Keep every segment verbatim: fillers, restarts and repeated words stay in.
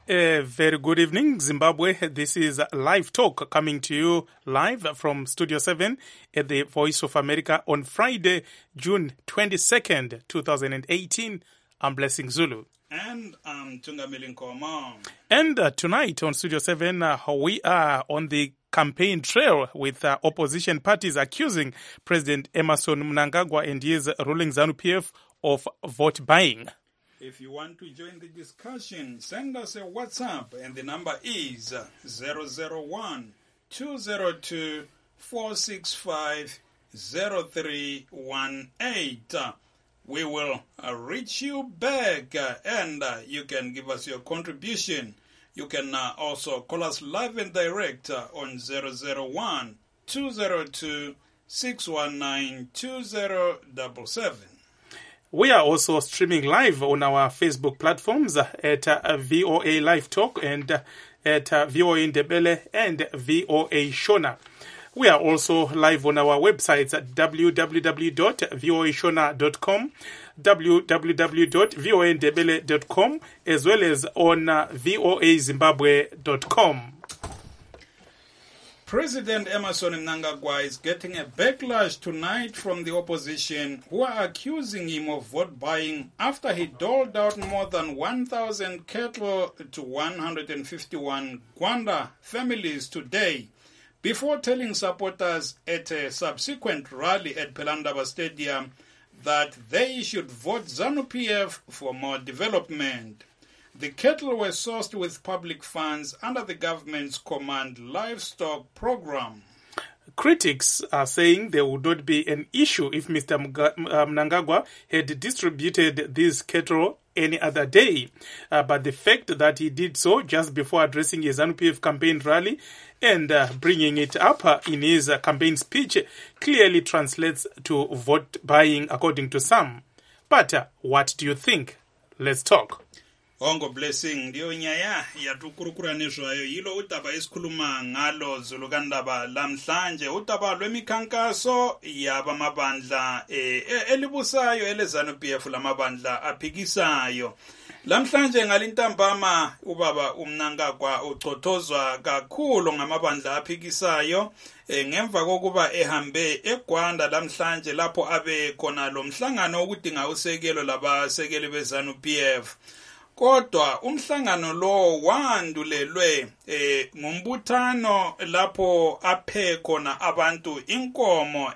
A very good evening, Zimbabwe. This is Live Talk coming to you live from Studio seven at the Voice of America on Friday, June twenty-second, twenty eighteen. I'm Blessing Zulu. And I'm Tungamili Nkomo. And uh, tonight on Studio seven, uh, we are on the campaign trail with uh, opposition parties accusing President Emmerson Mnangagwa and his ruling ZANU P F of vote buying. If you want to join the discussion, send us a WhatsApp and the number is zero zero one, two zero two, four six five, zero three one eight. We will uh, reach you back uh, and uh, you can give us your contribution. You can uh, also call us live and direct uh, on zero zero one, two zero two, six one nine, two zero seven seven. We are also streaming live on our Facebook platforms uh, at uh, V O A Live Talk and uh, at uh, V O A Ndebele and V O A Shona. We are also live on our websites at w w w dot v o a shona dot com, w w w dot v o a ndebele dot com, as well as on uh, v o a zimbabwe dot com. President Emmerson Mnangagwa is getting a backlash tonight from the opposition, who are accusing him of vote buying after he doled out more than one thousand cattle to one hundred fifty-one Gwanda families today, before telling supporters at a subsequent rally at Pelandaba Stadium that they should vote ZANU P F for more development. The cattle were sourced with public funds under the government's Command Livestock Program. Critics are saying there would not be an issue if Mister Mnangagwa had distributed these cattle any other day. Uh, but the fact that he did so just before addressing his ZANU P F campaign rally and uh, bringing it up uh, in his uh, campaign speech clearly translates to vote buying, according to some. But uh, what do you think? Let's talk. Ongo Blessing ndiyo nyaya yatukurukura nezvayo yilo utaba esikhuluma ngalo zulukandaba lamhlanje utaba lwemikhankaso yaba mabandla eh, elibusayo eleZANU P F lamabandla aphikisayo. Lamhlanje ngalintambama ubaba uMnangagwa ucothozwa kakhulu ngamabandla aphikisayo eh, ngemva kokuba ehambe eGwanda lamhlanje lapho abe khona lo mhlangano okudinga usekelo labasekeli beZANU P F. Kodwa umhlangano lo wandulelwe eh, ngumbuthano lapho aphe khona abantu inkomo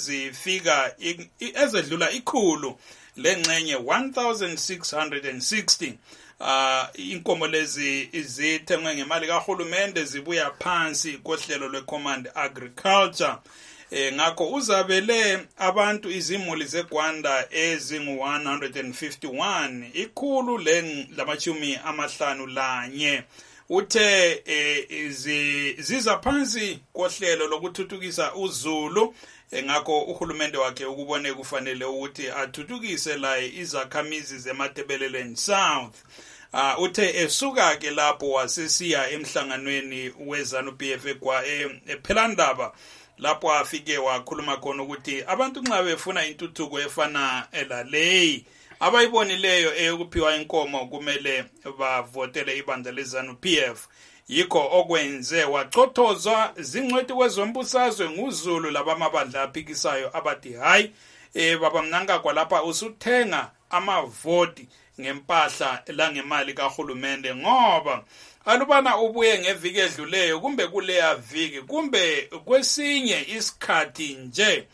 ezifika ezedlula ikhulu lengcenye one thousand six hundred sixty. Uh, inkomo lezi izithengwe ngemali kahulumende zibuya phansi kohlelo lweCommand Agriculture. E, ngakho uzabele abantu izimuli zeGwanda ezingu one hundred fifty-one ikhulu len lamachumi amahlanu lanye. Uthe e, izi, ziza phansi kohlelo lokuthuthukisa uZulu. E, ngakho uhulumende wakhe ukubone kufanele ukuthi athuthukise la izakhamizi zeMatebeleland South. Uh, uthe esuka ke lapho wasesiya emhlanganweni weZANU P F kwa ePhelandaba lapho afike wakhuluma khona ukuthi abantu nxa befuna intuthuko efana elaleyi abayibonileyo eyokuphiwa inkomo kumele bavotele ibandla leZANU P F. Yikho okwenze wacothozwa zingcwethi kwezombusazwe nguZulu labamabandla aphikisayo abathi hayi eh baba Mnangagwa lapha usuthenga amavoti ngempahla la ngemali kahulumende, ngoba alubana ubuye ngeviki edluleyo kumbe kuleya viki kumbe kwesinye isikhathi nje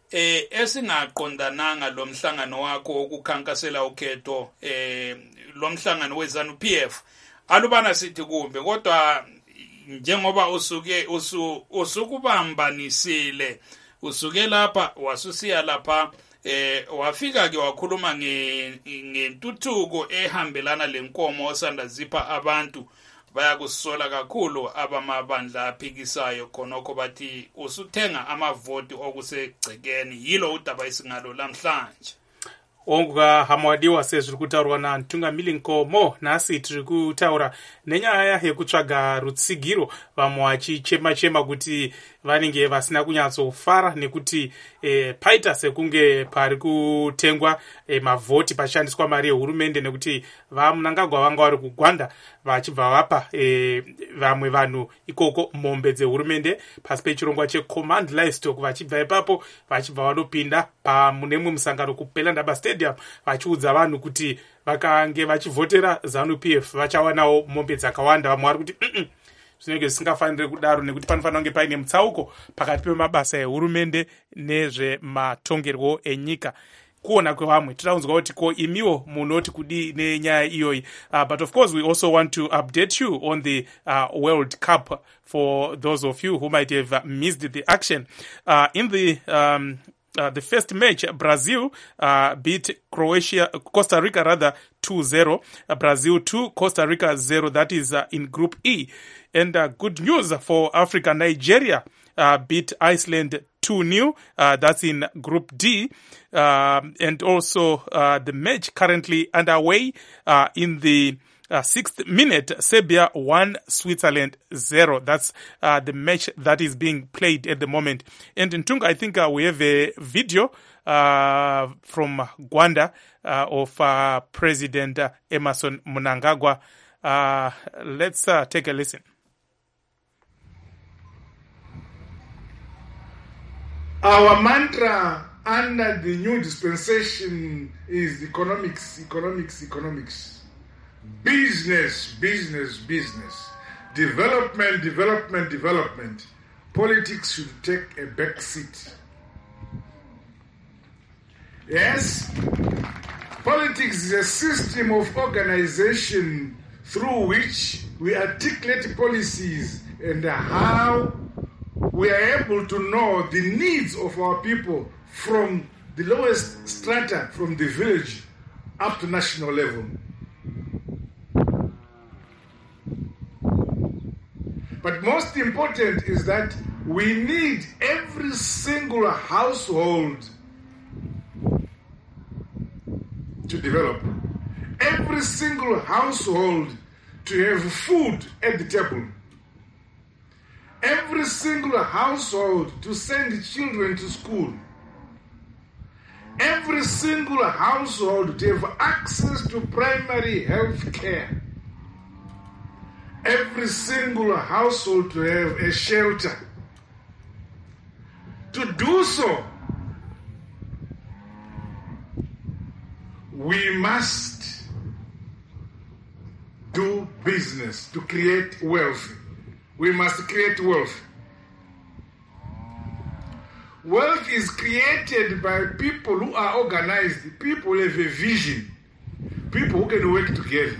eh esingaqondananga lo mhlangano wakho wokukhankasela ukhetho eh lo mhlangano weZANU P F alubana sithi kumbe, kodwa njengoba usuke usu usukubambanisile usuke lapha wasusiya lapha eh wafika ke wakhuluma ngentuthuko ehambelana lenkomo osanda zipha abantu bayakusola kakhulu abamabandla aphikisayo khonokho bathi usuthenga amavoti okusegcekeni. Yilo udaba isingalo lamhlanje. Onga hamwadiwa sezviri kutaurwa naNtungamili Nkomo. Nhasi tiri kutaura nenyaya yekutsvaga rutsigiro, vamwe vachichema chema kuti vanenge vasina kunyatsofara nekuti eh, paita sekunge pari kutengwa eh, mavhoti pachishandiswa mari yehurumende, nekuti vaMnangagwa vanga vari kugwanda vachibva vapa eh, vamwe vanhu ikoko mombe dzehurumende pasi pechirongwa checommand livestock. Vachibva ipapo vachibva vanopinda pamunemwe musangano kuPelandaba Stadium vachiudza vanhu kuti vakange vachivhotera ZANU P F vachawanawo mombe dzakawanda. Vamwe vari kuti mm -mm. zvinenge zvisingafaniri kudaro nekuti panofanira kunge paine mutsauko pakati pemabasa ehurumende nezvematongerwo enyika. Kuona kwevamwe tinounzwa kuti ko imiwo munoti kudi nenyaya iyoyi. Uh, but of course we also want to update you on the uh, World Cup for those of you who might have uh, missed the action. Uh, in the um, Uh, the first match, Brazil uh, beat Croatia, Costa Rica rather, two zero. Uh, Brazil two, Costa Rica zero. That is uh, in Group E. And uh, good news for Africa, Nigeria uh, beat Iceland two nil. Uh, that's in Group D. Uh, and also uh, the match currently underway uh, in the Uh, sixth minute, Serbia one, Switzerland zero. That's uh, the match that is being played at the moment. And in Tunga, I think uh, we have a video uh, from Gwanda uh, of uh, President uh, Emmerson Mnangagwa. Uh, let's uh, take a listen. Our mantra under the new dispensation is economics, economics, economics. Business, business, business. Development, development, development. Politics should take a back seat. Yes, politics is a system of organization through which we articulate policies and how we are able to know the needs of our people from the lowest strata, from the village up to national level. But most important is that we need every single household to develop. Every single household to have food at the table. Every single household to send children to school. Every single household to have access to primary health care. Every single household to have a shelter. To do so, we must do business to create wealth. We must create wealth. Wealth is created by people who are organized, people who have a vision, people who can work together.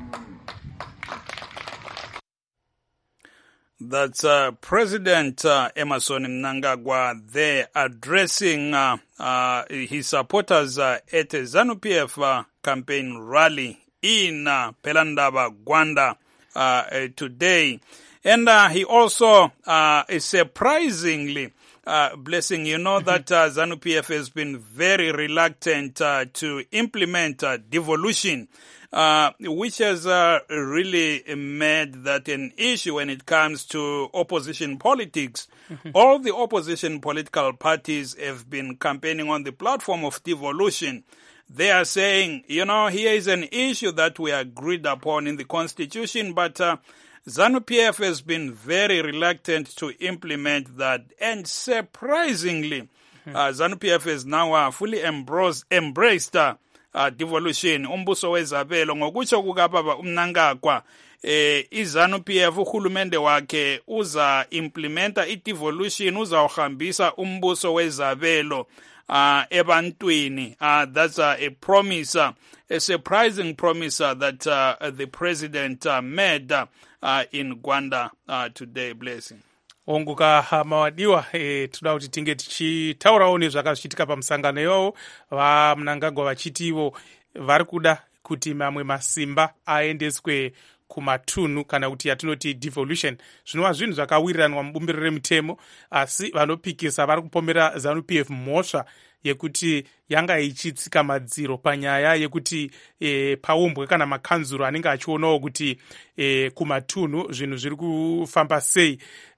That's uh, President uh, Emmerson Mnangagwa there addressing uh, uh, his supporters uh, at a ZANU P F uh, campaign rally in uh, Pelandaba, Gwanda uh, uh, today. And uh, he also uh, is surprisingly uh, blessing, you know, that uh, ZANU P F has been very reluctant uh, to implement uh, devolution. Uh, which has uh, really made that an issue when it comes to opposition politics. Mm-hmm. All the opposition political parties have been campaigning on the platform of devolution. They are saying, you know, here is an issue that we agreed upon in the constitution, but uh, ZANU P F has been very reluctant to implement that. And surprisingly, mm-hmm. uh, ZANU P F has now uh, fully embraced, embraced uh, Uh, devolution. Umbuso wezabelo ngokutsho kukababa uMnangagwa eh iZANU P F uhulumende wakhe uza implementa i-devolution, uzawuhambisa umbuso wezabelo uh, ebantwini. Uh, that's uh, a promise, uh, a surprising promise uh, that uh, the president uh, made uh, in Gwanda uh, today. Blessing. Onguka mawadiwa e, tuda kuti tinge tichitaurawo nezvakachitika pamusangano iwowo. VaMnangagwa vachitiwo vari kuda kuti mamwe masimba aendeswe kumatunhu kana kuti yatinoti devolution. Zvinova zvinhu zvakawiriranwa mubumbiro remutemo, asi vanopikisa vari kupomera ZANU P F mhosva yekuti yanga ichitsika madziro panyaya yekuti e, paumbwe kana makanzuro anenge achionawo kuti e, kumatunhu zvinhu zviri kufamba sei.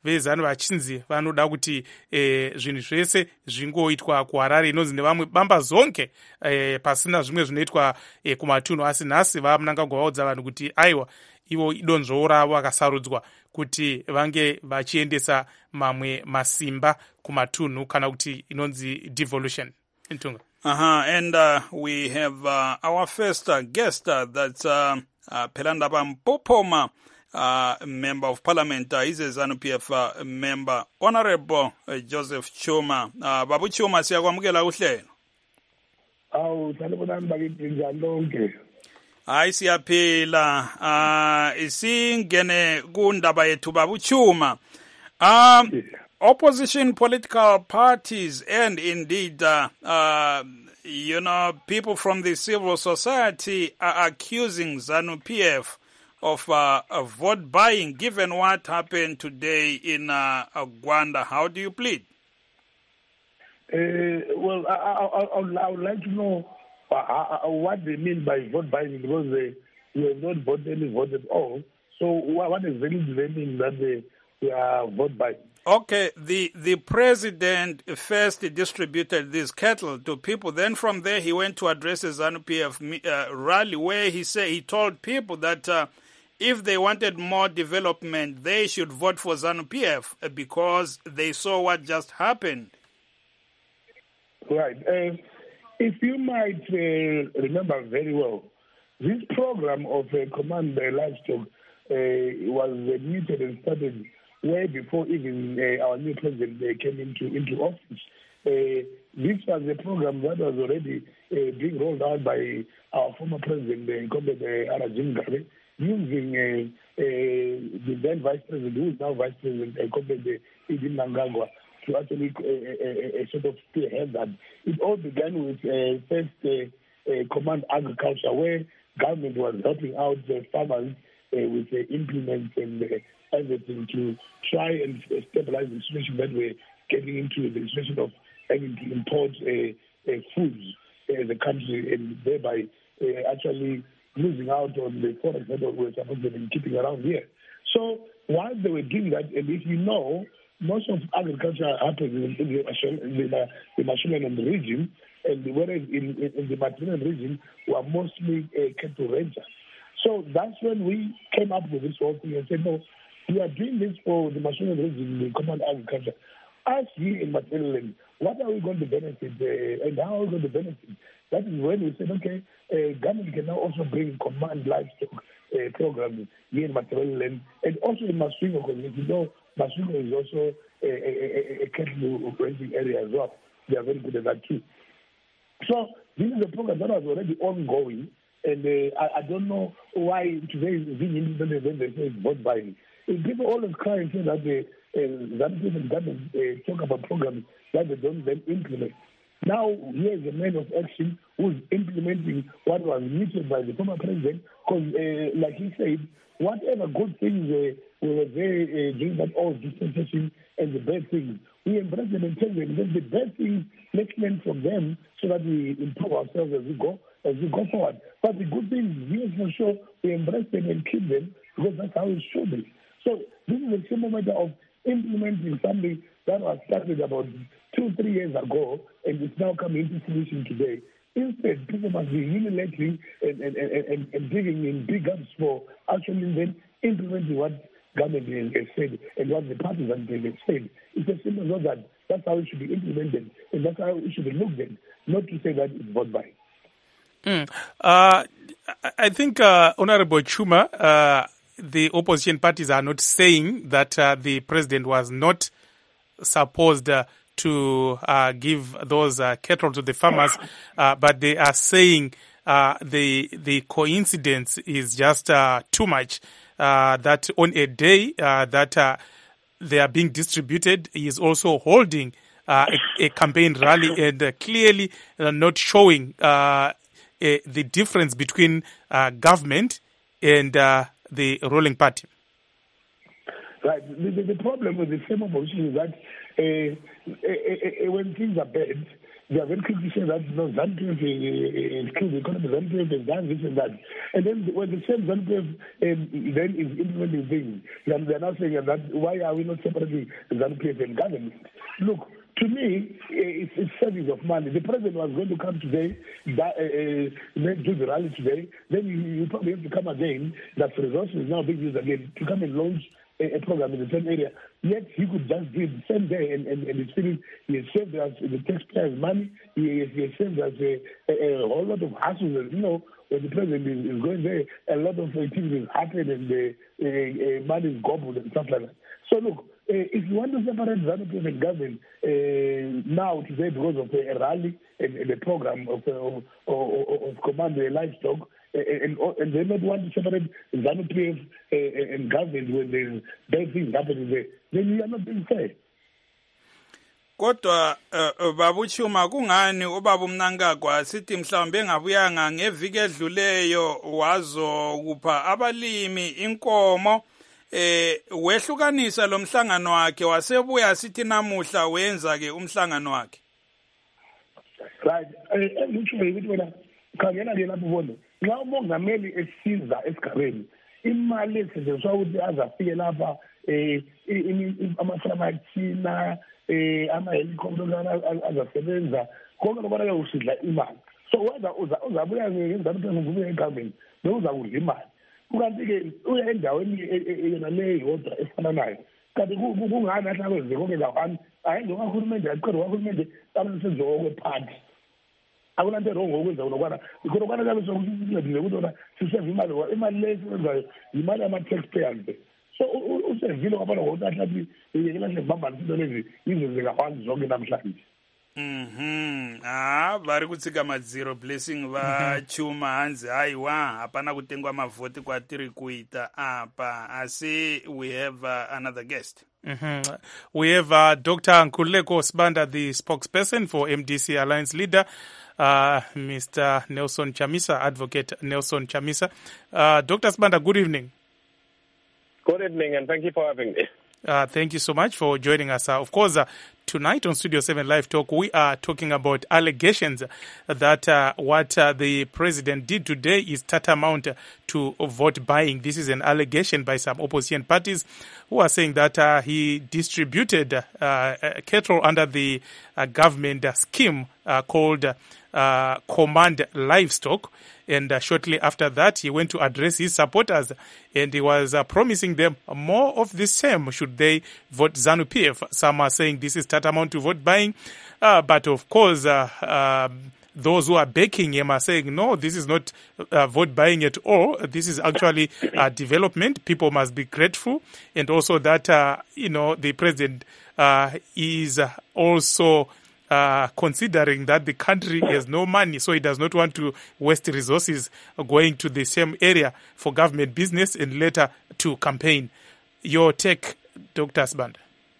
vezanu vachinzi vanoda kuti eh, zvinhu zvese zvingoitwa kuharare inonzi nevamwe bamba zonke eh, pasina zvimwe zvinoitwa eh, kumatunhu. Asi nhasi vaMnangagwa vaudza vanhu kuti aiwa ivo idonzvo ravo akasarudzwa kuti vange vachiendesa mamwe masimba kumatunhu kana kuti inonzi devolution. Ntunga. Uh-huh. And uh, we have uh, our first uh, guest, uh, that's uh, uh, Phelandaba Mpopoma, uh, member of parliament. Uh, he's a ZANU-P F uh, member, Honorable uh, Joseph Chuma. Uh, Babu Chuma, siyakwamukela uhlelo. Awu, sanibonani bakithi njani lonke. Hayi siyaphila. Uh, isingene kundaba yethu Babu Chuma. Um, Opposition political parties and indeed, uh, uh, you know, people from the civil society are accusing ZANU-P F of, uh, of vote buying, given what happened today in uh, Gwanda. How do you plead? Uh, well, I, I, I, I would like to know uh, what they mean by vote buying, because they, they have not bought any vote at all. So what, what exactly do they mean that they, they are vote buying? Okay, the, the president first distributed this cattle to people. Then from there, he went to address a ZANU-P F uh, rally where he said he told people that uh, if they wanted more development, they should vote for ZANU-P F because they saw what just happened. Right. Uh, if you might uh, remember very well, this program of uh, Command uh, Livestock uh, was uh, muted and started way before even uh, our new president uh, came into, into office. Uh, this was a program that was already uh, being rolled out by our former president, uh, Comrade uh, Arajin Gabe, using uh, uh, the then vice president, who is now vice president, uh, Comrade uh, Edwin Mnangagwa, to actually uh, uh, uh, sort of spearhead that. It all began with uh, first uh, uh, Command Agriculture, where government was helping out uh, farmers uh, with uh, implements and uh, everything to try and stabilize the situation that we're getting into, the situation of having to import uh, uh, foods in uh, the country and thereby uh, actually losing out on the forex that we're supposed to be keeping around here. So while they were doing that, and if you know, most of agriculture happens in, in the, the Mashonaland region, and whereas in, in, in the Matabeleland region, we are mostly uh, cattle ranchers. So that's when we came up with this whole thing and said, no, we are doing this for the Mashonaland region, the common agriculture. Us here in Matabeleland, what are we going to benefit uh, and how are we going to benefit? That is when we said, okay, uh, government can now also bring command livestock uh, programs here in Matabeleland and also in Masvingo, because you know Masvingo is also a, a, a, a cattle raising area as well. They are very good at that too. So this is a program that was already ongoing, and uh, I, I don't know why today is being independent when they say it's vote buying. People always cry and say that the uh, ZANU-P F government uh, talk about programs that they don't then implement. Now, here is a man of action who is implementing what was muted by the former president, because, uh, like he said, whatever good things uh, we were there uh, during that old dispensation and the bad things, we embrace them and tell them that the bad things, let's learn from them so that we improve ourselves as we go as we go forward. But the good things, yes, for sure, we embrace them and keep them because that's how it should be. So this is a simple matter of implementing something that was started about two, three years ago, and it's now coming into fruition today. Instead, people must be unilaterally and, and, and, and, and digging in big ups for actually then implementing what government has said and what the parties have said. It's as simple as that. That's how it should be implemented, and that's how it should be looked at, not to say that it's vote by. Mm. Uh, I think, uh, Honorable Chuma, uh, the opposition parties are not saying that uh, the president was not supposed uh, to uh, give those uh, cattle to the farmers, uh, but they are saying uh, the the coincidence is just uh, too much. Uh, that on a day uh, that uh, they are being distributed, he is also holding uh, a, a campaign rally and uh, clearly uh, not showing uh, a, the difference between uh, government and uh, the ruling party. Right. The, the, the problem with the same opposition is that uh, uh, uh, when things are bad, they are very quick to say that, you know, ZANU-P F is killed the economy, ZANU-P F has done this and that. And then when the same ZANU-P F um, then is implementing things, then they're now saying that why are we not separating ZANU-P F and government? Look, to me, it's, it's savings of money. The president was going to come today, that, uh, uh, do the rally today. Then you, you probably have to come again. That resources is now being used again to come and launch a, a program in the same area. Yet he could just do it the same day, and, and, and it's feeling he has saved us the taxpayers' money. He has, he has saved us a, a, a whole lot of hassles. You know, when the president is, is going there, a lot of activities happen, and the uh, uh, money is gobbled and stuff like that. So look. Uh, if you want to separate ZANU-P F and government uh, now today because of a, a rally and, and a program of, uh, of, of, of command uh, livestock, uh, and, and they not want to separate ZANU-P F uh, and government when there's bad things happening there, then you are not being fair. Kodwa uh, Babu Chuma kungani ubaba uMnangagwa sithi mhlawumbe engabuyanga ngeviki edluleyo wazokupha abalimi inkomo eh wehlukanisa lo mhlangano wakhe wasebuya sithi namuhla wenza ke umhlangano wakhe. Right, eh ngitsho ukuthi wena khangela ke lapho ubona nxa umongameli esiza esigabeni imali esetshenziswa ukuthi azafike lapha eh ama-Framachina eh ama-helicopter azasebenza konke lokubana ke usidla imali, so whether uzabuya ngeZANU-P F uvume egovernment bewuzakudla imali. Kukanti-ke uya endaweni yona leyo yodwa efananayo kanti kungani ahle akwenze konke lawani ayenze kwahulumende aqeda kwahulumende abensenzo okwephathi akunanto erongo ngokwenza lokwana ikhonokwana kabe sokusincedile ukuthi ona siseve imali imali leyo esebenzayo yimali yama-taxpayers. So usevile kwabona ngokuthi ahlathi yekelahle kubambana izinto lezi izinto zikahwanzi zonke namhlanje. Mhm. Ah, vari kutsika madziro blessing va Chuma hanzi haiwa hapana kutengwa mavhoti kwatiri kuita apa asi we have uh, another guest. Mm-hmm. We have uh, Doctor Nkululeko Sibanda, the spokesperson for M D C Alliance leader, uh, Mister Nelson Chamisa, Advocate Nelson Chamisa. Uh, Doctor Sibanda, good evening. Good evening, and thank you for having me. Uh, thank you so much for joining us. Uh, of course, uh, tonight on Studio seven Live Talk, we are talking about allegations that uh, what uh, the president did today is tantamount to vote buying. This is an allegation by some opposition parties who are saying that uh, he distributed uh, cattle under the uh, government scheme uh, called uh, Command Livestock. And uh, shortly after that, he went to address his supporters, and he was uh, promising them more of the same should they vote ZANU-P F. Some are saying this is tantamount to vote buying, uh, but of course, uh, uh, those who are backing him are saying, no, this is not uh, vote buying at all. This is actually uh, development. People must be grateful, and also that uh, you know the president uh, is also Uh, considering that the country has no money, so he does not want to waste resources going to the same area for government business and later to campaign. Your take, Doctor Sibanda?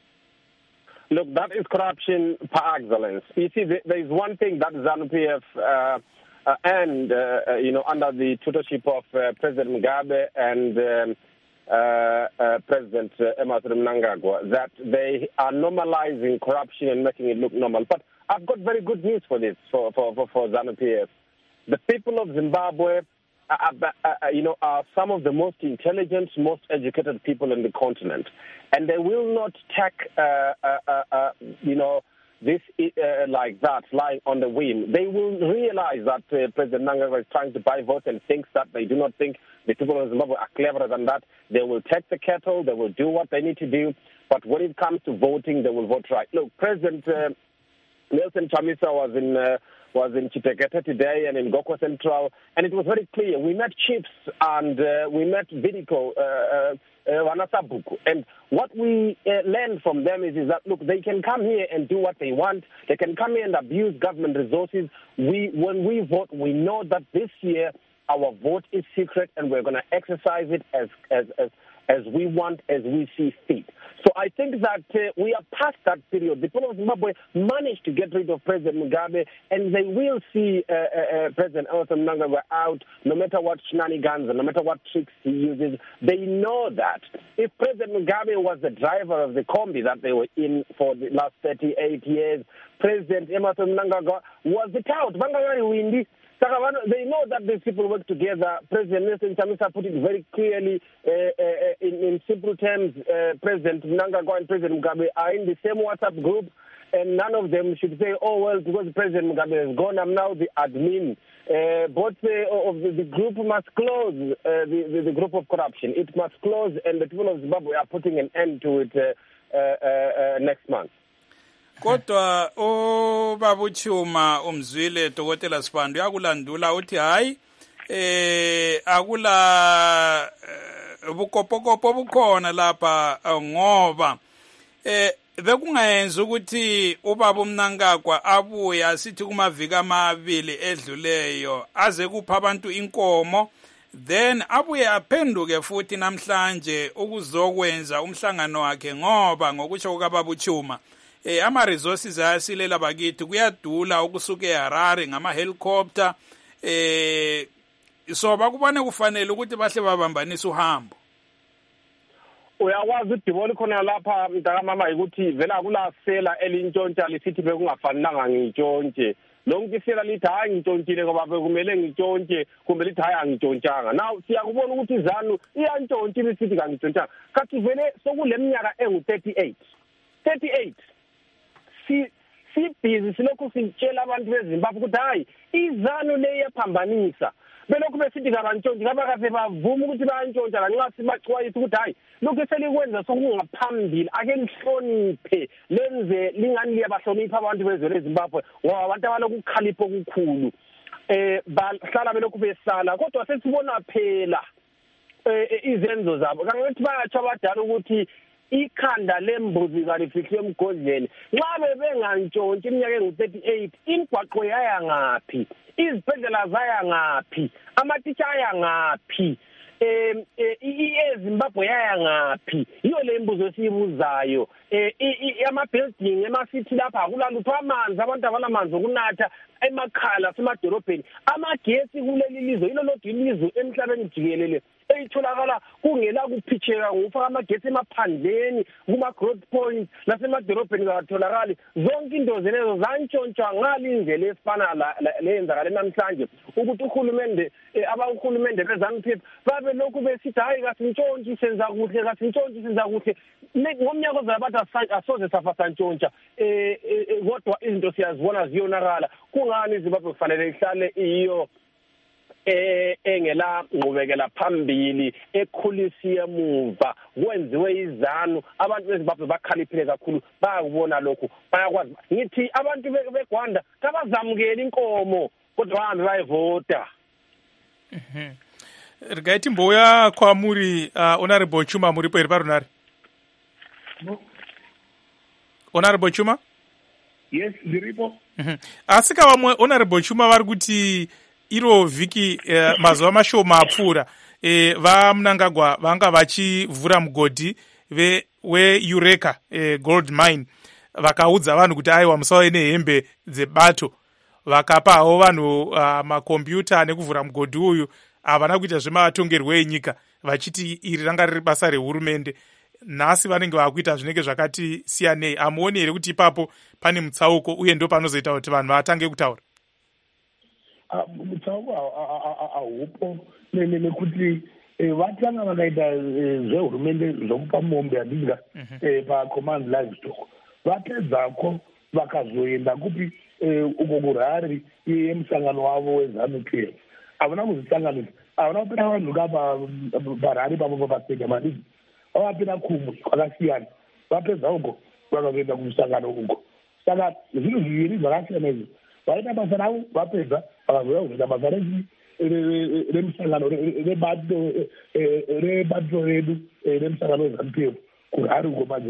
Look, that is corruption par excellence. You see, there is one thing that ZANU-P F uh, uh, and, uh, you know, under the tutorship of uh, President Mugabe and um, Uh, uh, President uh, Emmerson Mnangagwa, that they are normalizing corruption and making it look normal. But I've got very good news for this, for, for, for, for ZANU-P F. The people of Zimbabwe are, are, you know, are some of the most intelligent, most educated people in the continent. And they will not take, uh, uh, uh, uh, you know, this uh, like that, lying on the whim. They will realize that uh, President Mnangagwa is trying to buy votes and thinks that they do not think the people of Zimbabwe are cleverer than that. They will take the cattle, they will do what they need to do, but when it comes to voting, they will vote right. Look, President uh, Nelson Chamisa was in uh, was in Chitekete today and in Goko Central, and it was very clear. We met chiefs and uh, we met Bidiko, uh, uh, Wanasabuku, and what we uh, learned from them is, is that, look, they can come here and do what they want. They can come here and abuse government resources. We, when we vote, we know that this year our vote is secret, and we're going to exercise it as as as as we want, as we see fit. So I think that uh, we are past that period. The people of Zimbabwe managed to get rid of President Mugabe, and they will see uh, uh, President Emmerson Mnangagwa out, no matter what shenanigans, no matter what tricks he uses. They know that if President Mugabe was the driver of the combi that they were in for the last thirty-eight years, President Emmerson Mnangagwa was the tout. They know that these people work together. President Nelson Chamisa put it very clearly uh, uh, in, in simple terms. Uh, President Mnangagwa and President Mugabe are in the same WhatsApp group, and none of them should say, oh, well, because President Mugabe is gone, I'm now the admin. Uh, both uh, of the, the group must close, uh, the, the, the group of corruption. It must close, and the people of Zimbabwe are putting an end to it uh, uh, uh, next month. Kodwa ubaba uChuma umzwile Dokotela Sibanda uyakulandula uthi hayi eh akula bukopokopo bukhona lapha ngoba eh bekungayenza ukuthi ubaba uMnangagwa abuye asithi kumavika amabili edluleyo aze kupha abantu inkomo, then abuye aphenduke futhi namhlanje ukuzokwenza umhlangano wakhe ngoba ngokusho kukaBaba uChuma eh ama resources ayasilela bakithi kuyadula ukusuka eHarare ngama helicopter eh so bakubone kufanele ukuthi bahle babambanisa uhambo. Uyakwazi udibona khona lapha mntaka mama ukuthi vela kulasela elintshontsha lisithi bekungafanelanga ngitshontshe. Lonke isela lithi hayi ngitshontshile ngoba bekumele ngitshontshe kumbe lithi hayi angitshontsanga. Now siyakubona ukuthi izanu iyantshontsha lisithi kangitshontsanga. Kathi vele sokuleminyaka engu thirty-eight. thirty-eight. Si si busy silokhu sitshela abantu beZimbabwe ukuthi hayi izanu leyephambanisa. Belokhu besithi kabantshontshe ngabakaze bavuma ukuthi bayantshontsha lanxa sibaxwayisa ukuthi hayi lokho selikwenza sokungaphambili ake lihloniphe lenze lingani liyabahlonipha abantu bezwe leZimbabwe ngoba abantu abalokukhalipha okukhulu eh bahlala belokhu besala kodwa sesibona phela eh izenzo zabo kangathi bayatsho abadala ukuthi ikhanda lembuzi kalifihle emgodleni nxa bebengantshontshe iminyaka engu thirty-eight imgwaqo yaya ngaphi, izibhedlela zaya ngaphi, amatitsha aya ngaphi, eh iZimbabwe yaya ngaphi? Iyo le mbuzo esiyibuzayo. Eh ama building ema city lapha akulalutho amanzi, abantu abalamanzi okunatha emakhala semadolobheni, amagesi kuleli lizwe yilo lodwa ilizwe emhlabeni jikelele eyitholakala kungela kuphitheka ngofaka amagesi emaphandleni kuma growth points nasemadolobheni katholakali. Zonke into zenezo zantshontsha ngali indlela esifana leyenzakala namhlanje ukuthi uhulumende abahulumende beZANU-P F babe lokhu besithi hayi kasintshontshe senza kuhle kasintshontshe senza kuhle ngomnyaka ozabatha asoze safa santshontsha eh kodwa izinto siyazibona ziyonakala. Kungani iZimbabwe kufanele ihlale iyo eh engela ngqubekela phambili ekhulisi emuva kwenziwe izanu abantu beZimbabwe bakhaliphile kakhulu bayakubona lokho bayakwazi ngithi abantu beGwanda kabazamukela inkomo kodwa bahambe bayevota. Mhm. Rigaiti mboya kwa muri uh, Honorable Chuma muri peri parunari. No. Honorable Chuma? Yes, ndiripo. Mhm. Asika vamwe Honorable Chuma vari kuti iro vhiki uh, mazuva mashoma apfuura eh, vaMnangagwa vanga vachivhura mugodhi ve weEureka eh, gold mine vakaudza vanhu kuti aiwa musauye nehembe dzebato vakapawo vanhu uh, makombiyuta nekuvhura mugodhi uyu havana kuita zvematongerwo enyika vachiti iri ranga riri basa rehurumende. Nhasi vanenge vakuita zvinenge zvakati siyanei. Hamuoni here kuti ipapo pane mutsauko uye ndo panozoita kuti vanhu vatange kutaura? Mutsauko haupo nekuti vatanga vakaita zvehurumende zvokupa mombe yadinga pacommand livestock vapedzako vakazoenda kupi uko kuHarare yemusangano wavo weZANU-P F havana kuzvisanganisa, havana kupinda vanhu kapa paHarare papo pasega madiki vavapinda kumwe kwakasiyana vapedza uko vakazoenda kumusangano uko. Saka zvinhu zviviri zvakasiyana izvi vaita basa ravo vapedza vakazouya kuzoita basa remusangano rebato redu remusangano weZANU-P F kuHarare uko maze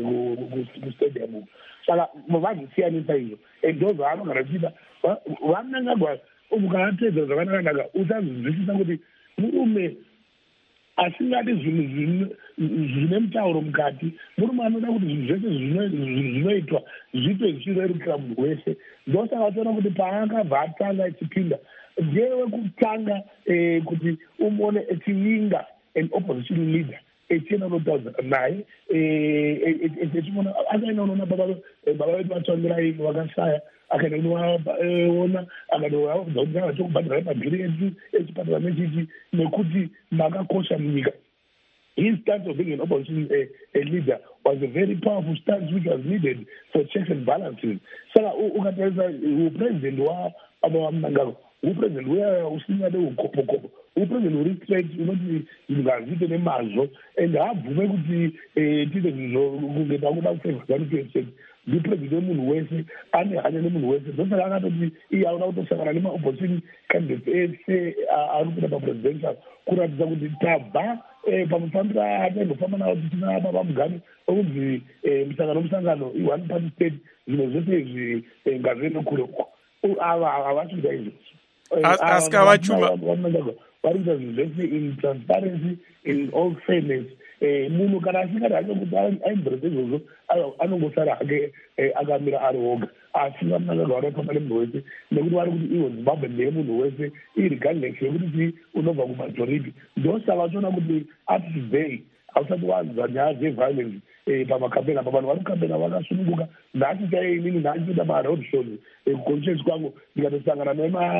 kustadium uko. Saka vazisiyanisa izvo ndo zvaanogara kuita vaMnangagwa ukatedza zvakanaka usazvizwisisa kuti murume asingadi zvinhu zvine mutauro mukati, murume anoda kuti zvinhu zvese zvinoitwa zviitwe zvichirerukira munhu wese. Ndosaka toona kuti paakabva atanga echipinda ngewe kutanga kuti umone echivinga an opposition leader echina notaudza naye echimona akaenda unoona baba vedu vatsvangirai vakashaya akaenda kunovaona akatovaudza kuti avatokubhadhira mabhiri edu echipatara nechichi nekuti makakosha munyika. His stance of being an opposition a, a leader was a very powerful stance which was needed for checks and balances. Saka ukatarisa upresident wa Mnangagwa upresident weya usingade ukopokopo upresident uri straight unoti ngazviite nemazvo and haabvume kuti tiite zvinhu kuda kufevha ZANU-P F ndipresident wemunhu wese ane hanya nemunhu wese. Ndosaka akatoti iye auda kutosangana nema-opposition candidates ese ari kuda papresidential kuratidza kuti tabva pamufambiro atangofamba nawo tichina baba Mugabe okunzi musangano musangano i-one party state zvinhu zvese izvi ngazviende kure uko. Ava havasi kuita izvozvo. Aska vachuma vari kuita zvinhu zvese in transparency, in all fairness. Munhu kana asingati hacho kuti aimbrese izvozvo anongosara hake akamira ari oga. Asi Mnangagwa vakafamba nemunhu wese nekuti vari kuti iwo Zimbabwe ndeyemunhu wese irregardless yekuti unobva kumajority. Ndosaka vachiona kuti up to today hausati wanzwa nyaya dzeviolence pamakambeni apa. Vanhu vari kukambena vakasununguka. Nhasi chaiye inini nhasi toita maroad shows kuconstituency kwangu ndikatosangana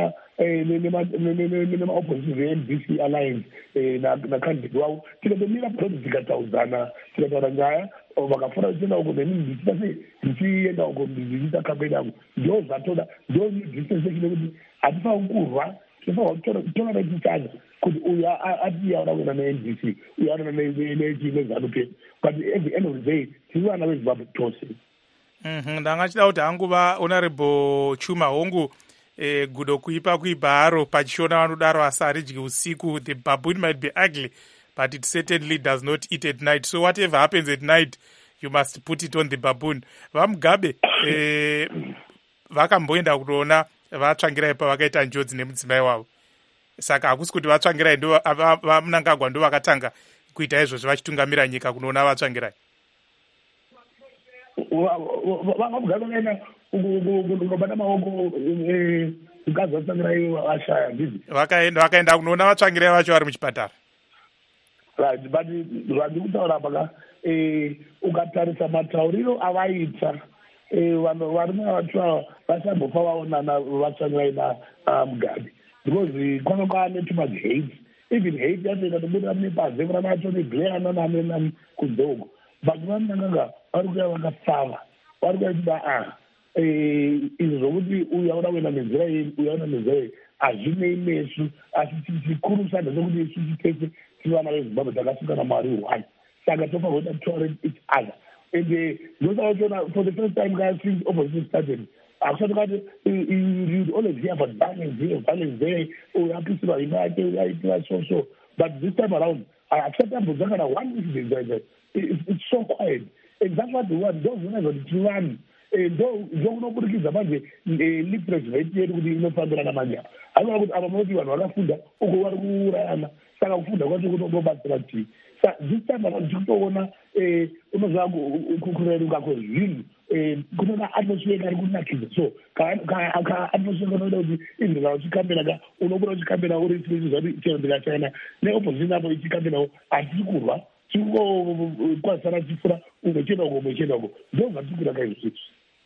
nema-opposition ve-N D C alliance nacandidate wavo tikatomira poti tikataudzana tikataura nyaya vakafura tichienda uko neni ndichita sei ndichienda uko ndichiita kambeni yangu. Ndo zvatoda ndo distance yekuti hatifaniri kurwa tifanira kutora tichanya kuti uyu ati aura kuenda ne-N D C uyu aura ne-ZANU-P F but at the end of the day tiri vana veZimbabwe tose. Ndangachida kuti hangu vahonorable Chuma hongu eh, gudo kuipa kuipa haro pachishona vanodaro asi haridyi usiku. The baboon might be ugly but it certainly does not eat at night, so whatever happens at night you must put it on the baboon. VaMugabe eh, vakamboenda kutoona vatsvangirai pavakaita njodzi nemudzimai wavo, saka hakusi kuti vatsvangirai ndo vaMnangagwa ndo vakatanga kuita izvozvo vachitungamira nyika kunoona vatsvangirai. VaMugabe vakaenda kundobata maoko mukadzi vatsvangirai ashaya ndizvi vakaenda vakaenda kunoona vatsvangirai vacho vari muchipatara. Right, but zvandiri kutaura paka ukatarisa matauriro avaita vanhu varume vacho vachambofa vaonana vatsvangirai naMugabe because kwanga kwaane too much hate. Even hate yacho ikatobuda nepazevu ranacho neblair ananamena kunzeuko but vaMnangagwa vari kuya vakapfava vari kuya chida a izvo zvokuti uyu aura kuenda nenzira iyi uyu aura nenzira iyi hazvinei nesu asi chikuru chanda chokuti isusu tese tiri vana veZimbabwe takasungana Mwari one. Saka tofanira kuita tolerate each other and ndosaka tiona for the first time guys since opposition started hakusati kati you always hear about violence here violence there uyu apisirwa imba yake uyu aitira so so but this time around hakusati ambodzakana one incident like it's so quiet and that's what we want. Ndozvona kuti tiri vanhu ndokunoburikidza manje literacy rate yedu kuti inofambirana manje haiva kuti apa munoti vanhu vakafunda uko vari kuurayana saka kufunda kwacho kunobatsira tii. This time around tikutoona unozva kureruka kwezvinhu kunoda atmosphere kari kunakidza so ka atmosphere kanoda kuti izvi zvavo chikambena ka unobuda uchikambena uri zvati chero ndikachana neopposition apo ichikambinawo hatisi kurwa kwasara chifura umwe chenda uko umwe chenda uko ndo zvatikuda kaizvo zvitu.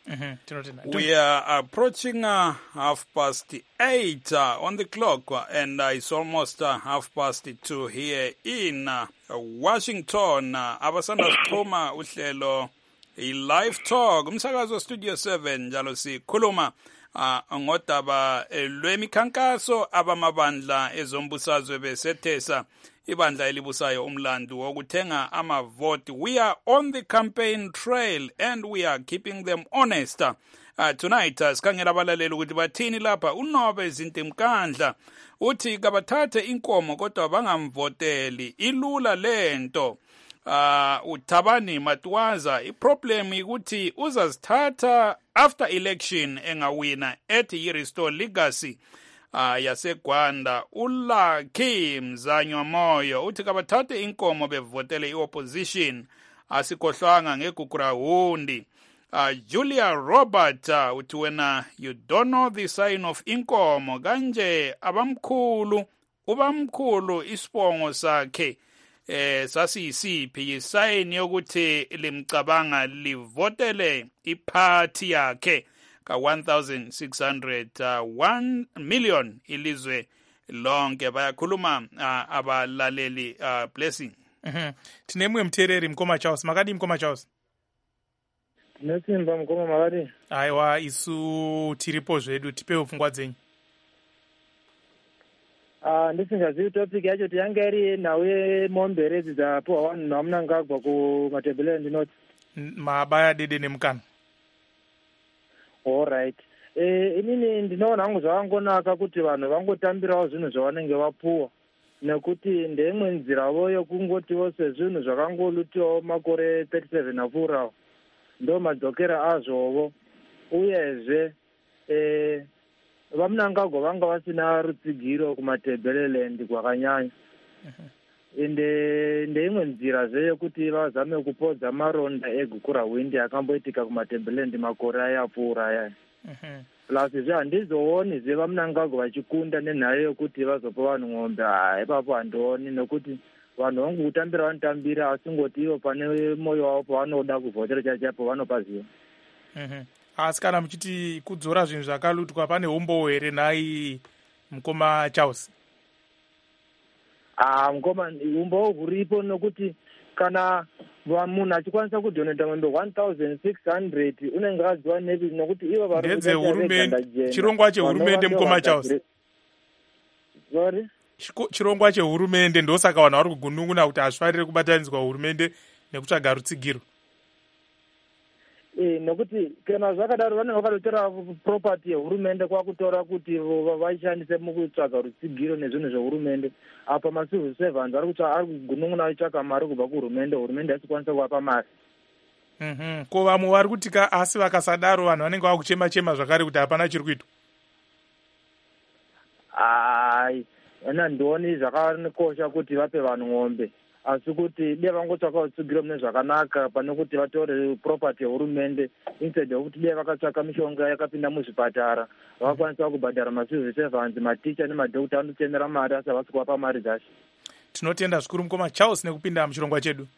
We are approaching uh, half past eight uh, on the clock, uh, and uh, it's almost uh, half past two here in uh, Washington. Uh, Abasanda Skuma uhlelo i-live talk umsakazo studio seven njalo sikhuluma uh, ngodaba lwemikhankaso abamabandla ezombusazwe besethesa ibandla elibusayo umlandu wokuthenga amavoti. We are on the campaign trail and we are keeping them honest. Uh, tonight uh, sikhangela abalaleli ukuthi bathini lapha. uNobe Zintimkandla uthi kabathathe inkomo kodwa bangamvoteli ilula lento. Uh, uThabani Matwaza iproblem ukuthi uzazithatha after election engawina ethi yi-restore legacy uh, yaseGwanda uLucky Mzanywa Moyo uthi kabathathe inkomo bevotele iopposition asikhohlwanga ngeGugurawundi. Uh, Julia Robert uh, uthi wena you don't know the sign of inkomo kanje abamkhulu ubamkhulu isibongo sakhe eh sasiyisiphi yisign yokuthi limcabanga livotele iparty yakhe ka one thousand six hundred uh, one million ilizwe lonke bayakhuluma uh, abalaleli uh, blessing. Mhm. Tinemwe mtereri Mkoma Charles makadi Mkoma Charles. Nesimba Mkoma makadi. Aiwa isu tiripo zvedu tipewo pfungwa dzenyu. Ah ndisingazivi topic yacho tiyanga iri nawe mombe dzapo vanhu vamunangagwa kumatebhele ndinoti mabaya dede nemukana. All right. Eh inini ndinoona hangu zvakangonaka kuti vanhu vangotambirawo zvinhu zvavanenge vapuwa nekuti ndemwe nziravo yokungotiwo sezvinhu zvakangolutiwawo makore thirty-seven apfuurawo ndo madzokera azvovo uyezve eh vamunangagwa vanga vasina rutsigiro kumatebheleland kwakanyanya ende ndeimwe nzirazve yekuti vazame kupodza maronda eGugurawundi akamboitika kumatebheleland makore aya apfuura aya. Plus zve handizooni zve vamunangagwa vachikunda nenhare yokuti vazopa vanhu ng'ombe ipapo handioni nekuti vanhu vangu kutambira vanotambira asi ngoti ivo pane moyo wavo pavanoda kuvhotera chachapo vanopaziva. Asi kana muchiti kudzora zvinhu zvakalutwa pane umbowo here nhai Mkoma Charles? Ah Mkoma umbowo huripo nokuti kana munhu achikwanisa kudhoneta ng'ombe one thousand six hundred unenge aziva nepi nokuti ivo vari ndedze hurumende chirongwa chehurumende Mkoma Charles. Sorry? Chirongwa chehurumende ndosaka vanhu vari kugunun'una kuti hazvifarire kubatanidzwa hurumende nekutsvaga rutsigiro. Eh nokuti kana zvakadaro vanenge vakatotora property yehurumende kwakutora kuti vaishandise mukutsvaga rutsigiro nezvinhu zvehurumende apa macivil servants ari kugunun'una achitsvaka mari kubva kuhurumende hurumende asikwanisa kuvapa mari. Mhm. Ko vamwe vari kutika asi vakasadaro vanhu vanenge vakuchema chema zvakare kuti hapana chiri kuitwa. Ai ena ndoni zvakakosha kuti vape vanhu ng'ombe asi kuti dai vangotsvaka rutsigiro mune zvakanaka pane kuti vatore property yehurumende instead yokuti dai vakatsvaka mishonga yakapinda muzvipatara vakakwanisa kubhadhara macivil servants maticha nemadhokota anotemera mari asi havasi kuvapa mari dzacho. Tinotenda zvikuru Mkoma Charles nekupinda muchirongwa chedu.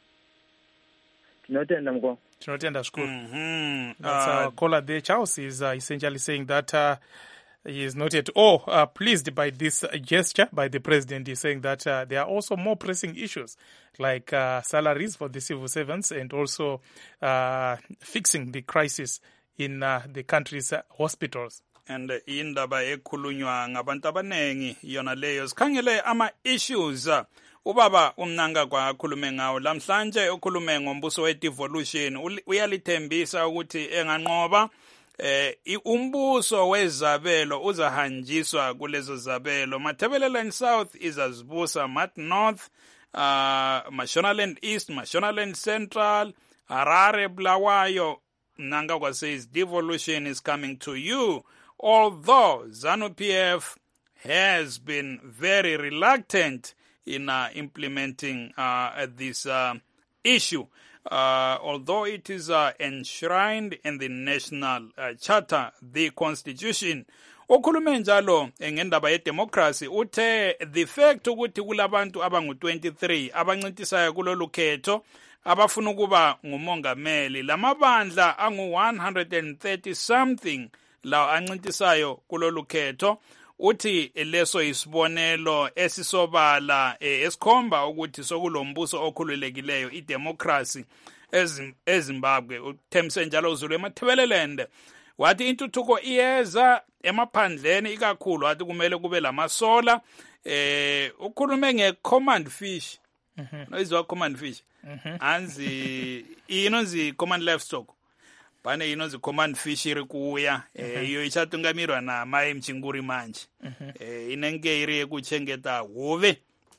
Tinotenda Mkoma. Tinotenda zvikuru. Mhm. That's our caller there. Charles is uh, essentially saying that uh, he is not at all uh, pleased by this uh, gesture by the president. He's saying that uh, there are also more pressing issues like uh, salaries for the civil servants and also uh, fixing the crisis in uh, the country's uh, hospitals. And indaba ekhulunywa ngabantu abanengi yona leyo sikhangele ama issues ubaba uMnangagwa akhulume ngawo lamhlanje ukhulume ngombuso we-devolution uyalithembisa ukuthi enganqoba eh umbuso wezabelo uzahanjiswa kulezo zabelo Matabeleland South izazibusa Mat North uh Mashonaland East Mashonaland Central Harare Bulawayo. Mnangagwa says devolution is coming to you, although ZANU P F has been very reluctant in uh, implementing uh, this uh, issue. Uh, although it is uh, enshrined in the National uh, Charter, the Constitution. Okhulume njalo ngendaba yedemocracy uthe the fact ukuthi kulabantu abangu twenty-three abancintisayo kulolu khetho abafuna ukuba ngumongameli lamabandla angu one hundred thirty something la ancintisayo kulolu khetho uthi leso isibonelo esisobala esikhomba ukuthi sokulombuso okhululekileyo idemocracy eZimbabwe. Uthemse njalo uZulu eMatabeleland wathi intuthuko iyeza emaphandleni ikakhulu wathi kumele kube lamasola eh ukhulume ngecommand fish. Mhm. Noizwa command fish. Mhm. Anzi inonzi command livestock. Pane inonzi command fish iri kuuya eh iyo ichatungamirwa na Mai Mchinguri manje. Eh inenge iri yekuchengeta hove.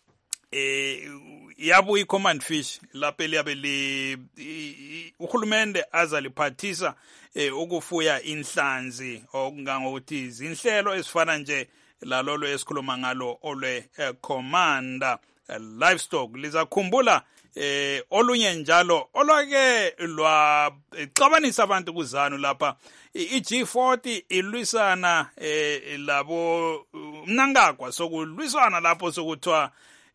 Eh yabu i-command fish lapho liyabe li uhulumende azaliphathisa eh ukufuya inhlanzi okungangokuthi izinhlelo ezifana nje lalolo esikhuluma ngalo olwe uh, commander uh, livestock. Lizakhumbula eh olunye njalo olwake lwaxabanisa abantu kuzanu lapha i-G forty ilwisana eh labo Mnangagwa sokulwisana lapho sokuthiwa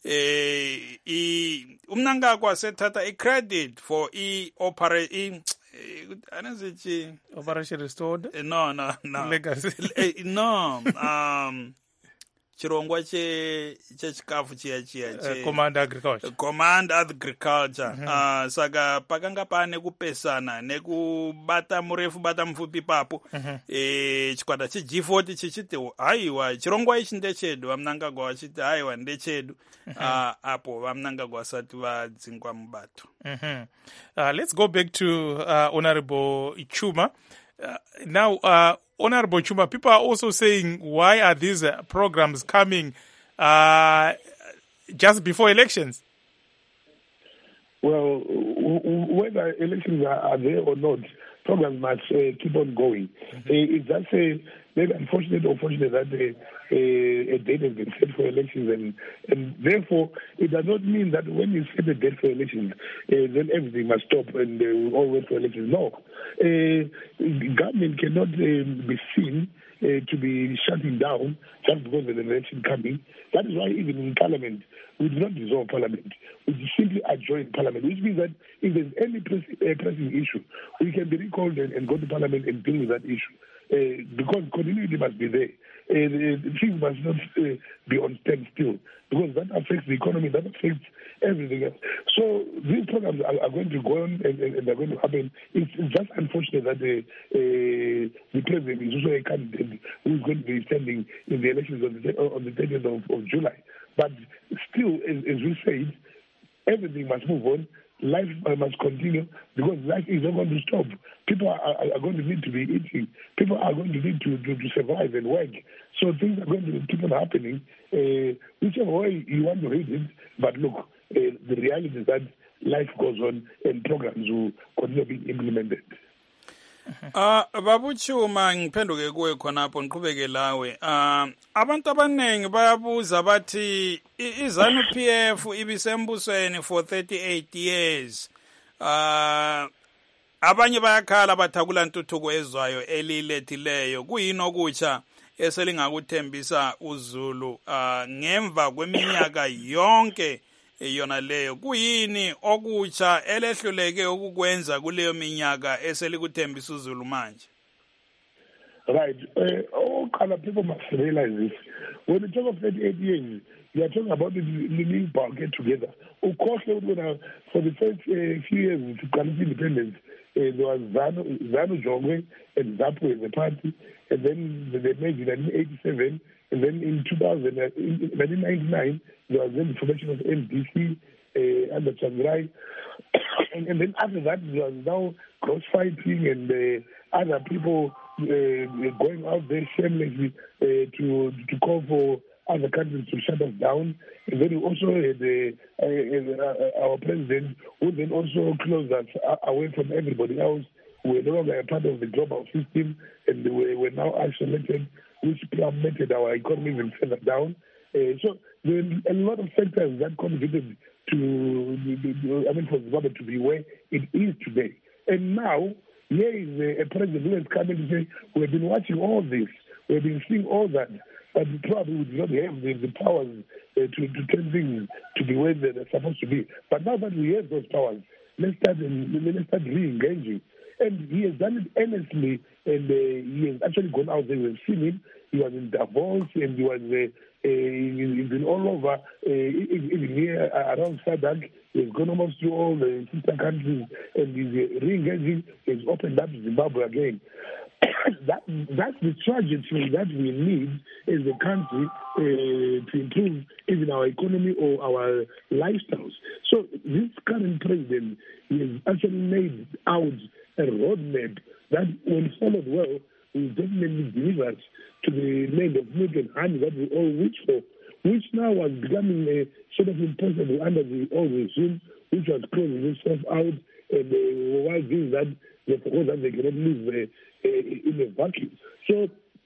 eh uMnangagwa sethatha i-credit for i-operate anazithi Operation Restored. no no no Legacy. no um chirongwa che chechikafu chiya chiya uh, Command Agriculture. Command Agriculture. Mm -hmm. uh, saka pakanga pane kupesana nekubata murefu bata mfupi papo. Mm -hmm. eh chikwata che G forty chichiti haiwa chirongwa ichi ndechedu Vamnangagwa vachiti haiwa ndechedu. Mm -hmm. uh, apo Vamnangagwa vasati vadzingwa mubato. Mm -hmm. uh, let's go back to uh, Honorable Chuma. Uh, now, uh, Honorable Chuma, people are also saying, why are these uh, programs coming uh, just before elections? Well, w- w- whether elections are, are there or not, programs must uh, keep on going. Mm-hmm. Uh, it's just uh, maybe unfortunate or fortunate that uh, uh, a date has been set for elections, and, and therefore it does not mean that when you set a date for elections, uh, then everything must stop and uh, we all wait for elections. No. Uh, government cannot uh, be seen uh, to be shutting down just because of an election coming. That is why even in Parliament, we do not dissolve Parliament. We simply adjourn Parliament, which means that if there's any press, uh, pressing issue, we can be recalled and, and go to Parliament and deal with that issue. Uh, because continuity must be there. Uh, things must not uh, be on standstill, because that affects the economy, that affects everything else. So these programs are, are going to go on and, and, and they're going to happen. It's, it's just unfortunate that the, uh, the president is also a candidate who is going to be standing in the elections on the, on the thirtieth of, of July. But still, as, as we said, everything must move on. Life must continue, because life is not going to stop. People are, are, are going to need to be eating. People are going to need to, to, to survive and work. So things are going to keep on happening, uh, whichever way you want to read it. But look, uh, the reality is that life goes on and programs will continue being implemented. Ah uh, babuchuma ngiphenduke kuwe khonapho ngiqhubeke lawe. Ah uh, abantu abanengi bayabuza bathi iZANU P F ibisembusweni for thirty-eight years. Ah uh, abanye bayakhala bathakula ntuthuko ezwayo elilethileyo. Kuyini okutsha eselingakuthembisa uZulu ah uh, ngemva kweminyaka yonke yona leyo? Kuyini okutsha elehluleke ukukwenza kuleyo minyaka eselikuthembisa uZulu manje? Right. Uh, all kind of people must realize this. When you talk of thirty-eight years, you are talking about the living get together. Of course, for the first uh, few years to come to independence, uh, there was ZANU, ZANU Jongwe and ZAPU as a party, and then they made in nineteen eighty-seven, and then in two thousand, uh, in nineteen ninety-nine, there was then the formation of M D C uh, under Tsvangirai, and, and then after that, there was now cross-fighting and uh, other people uh, going out there shamelessly uh, to to call for other countries to shut us down. And then we also had uh, uh, uh, our president, who then also closed us away from everybody else. We're no longer a part of the global system, and we we're now isolated, which plummeted our economy even further down. Uh, so there are a lot of factors that contributed to, I mean, for Zimbabwe to be where it is today. And now, here is a, a president who has come in to say, we've been watching all this, we've been seeing all that, but probably we do not have the, the powers uh, to, to turn things to be where they're supposed to be. But now that we have those powers, let's start, let's start re-engaging. And he has done it earnestly, and uh, he has actually gone out there. We've seen him. He was in Davos, and he was uh, uh, he's been all over, uh, even here around SADC. He's gone almost to all the sister countries, and he's uh, re-engaging. He's opened up Zimbabwe again. that that's the trajectory that we need as a country uh, to improve even our economy or our lifestyles. So this current president has actually made out a roadmap that, when followed well, will definitely deliver us to the land of milk and honey that we all wish for, which now was becoming a sort of impossible under the old regime, which was closing itself out, and uh, while doing that, they forgot that they cannot live uh, uh, in a vacuum. So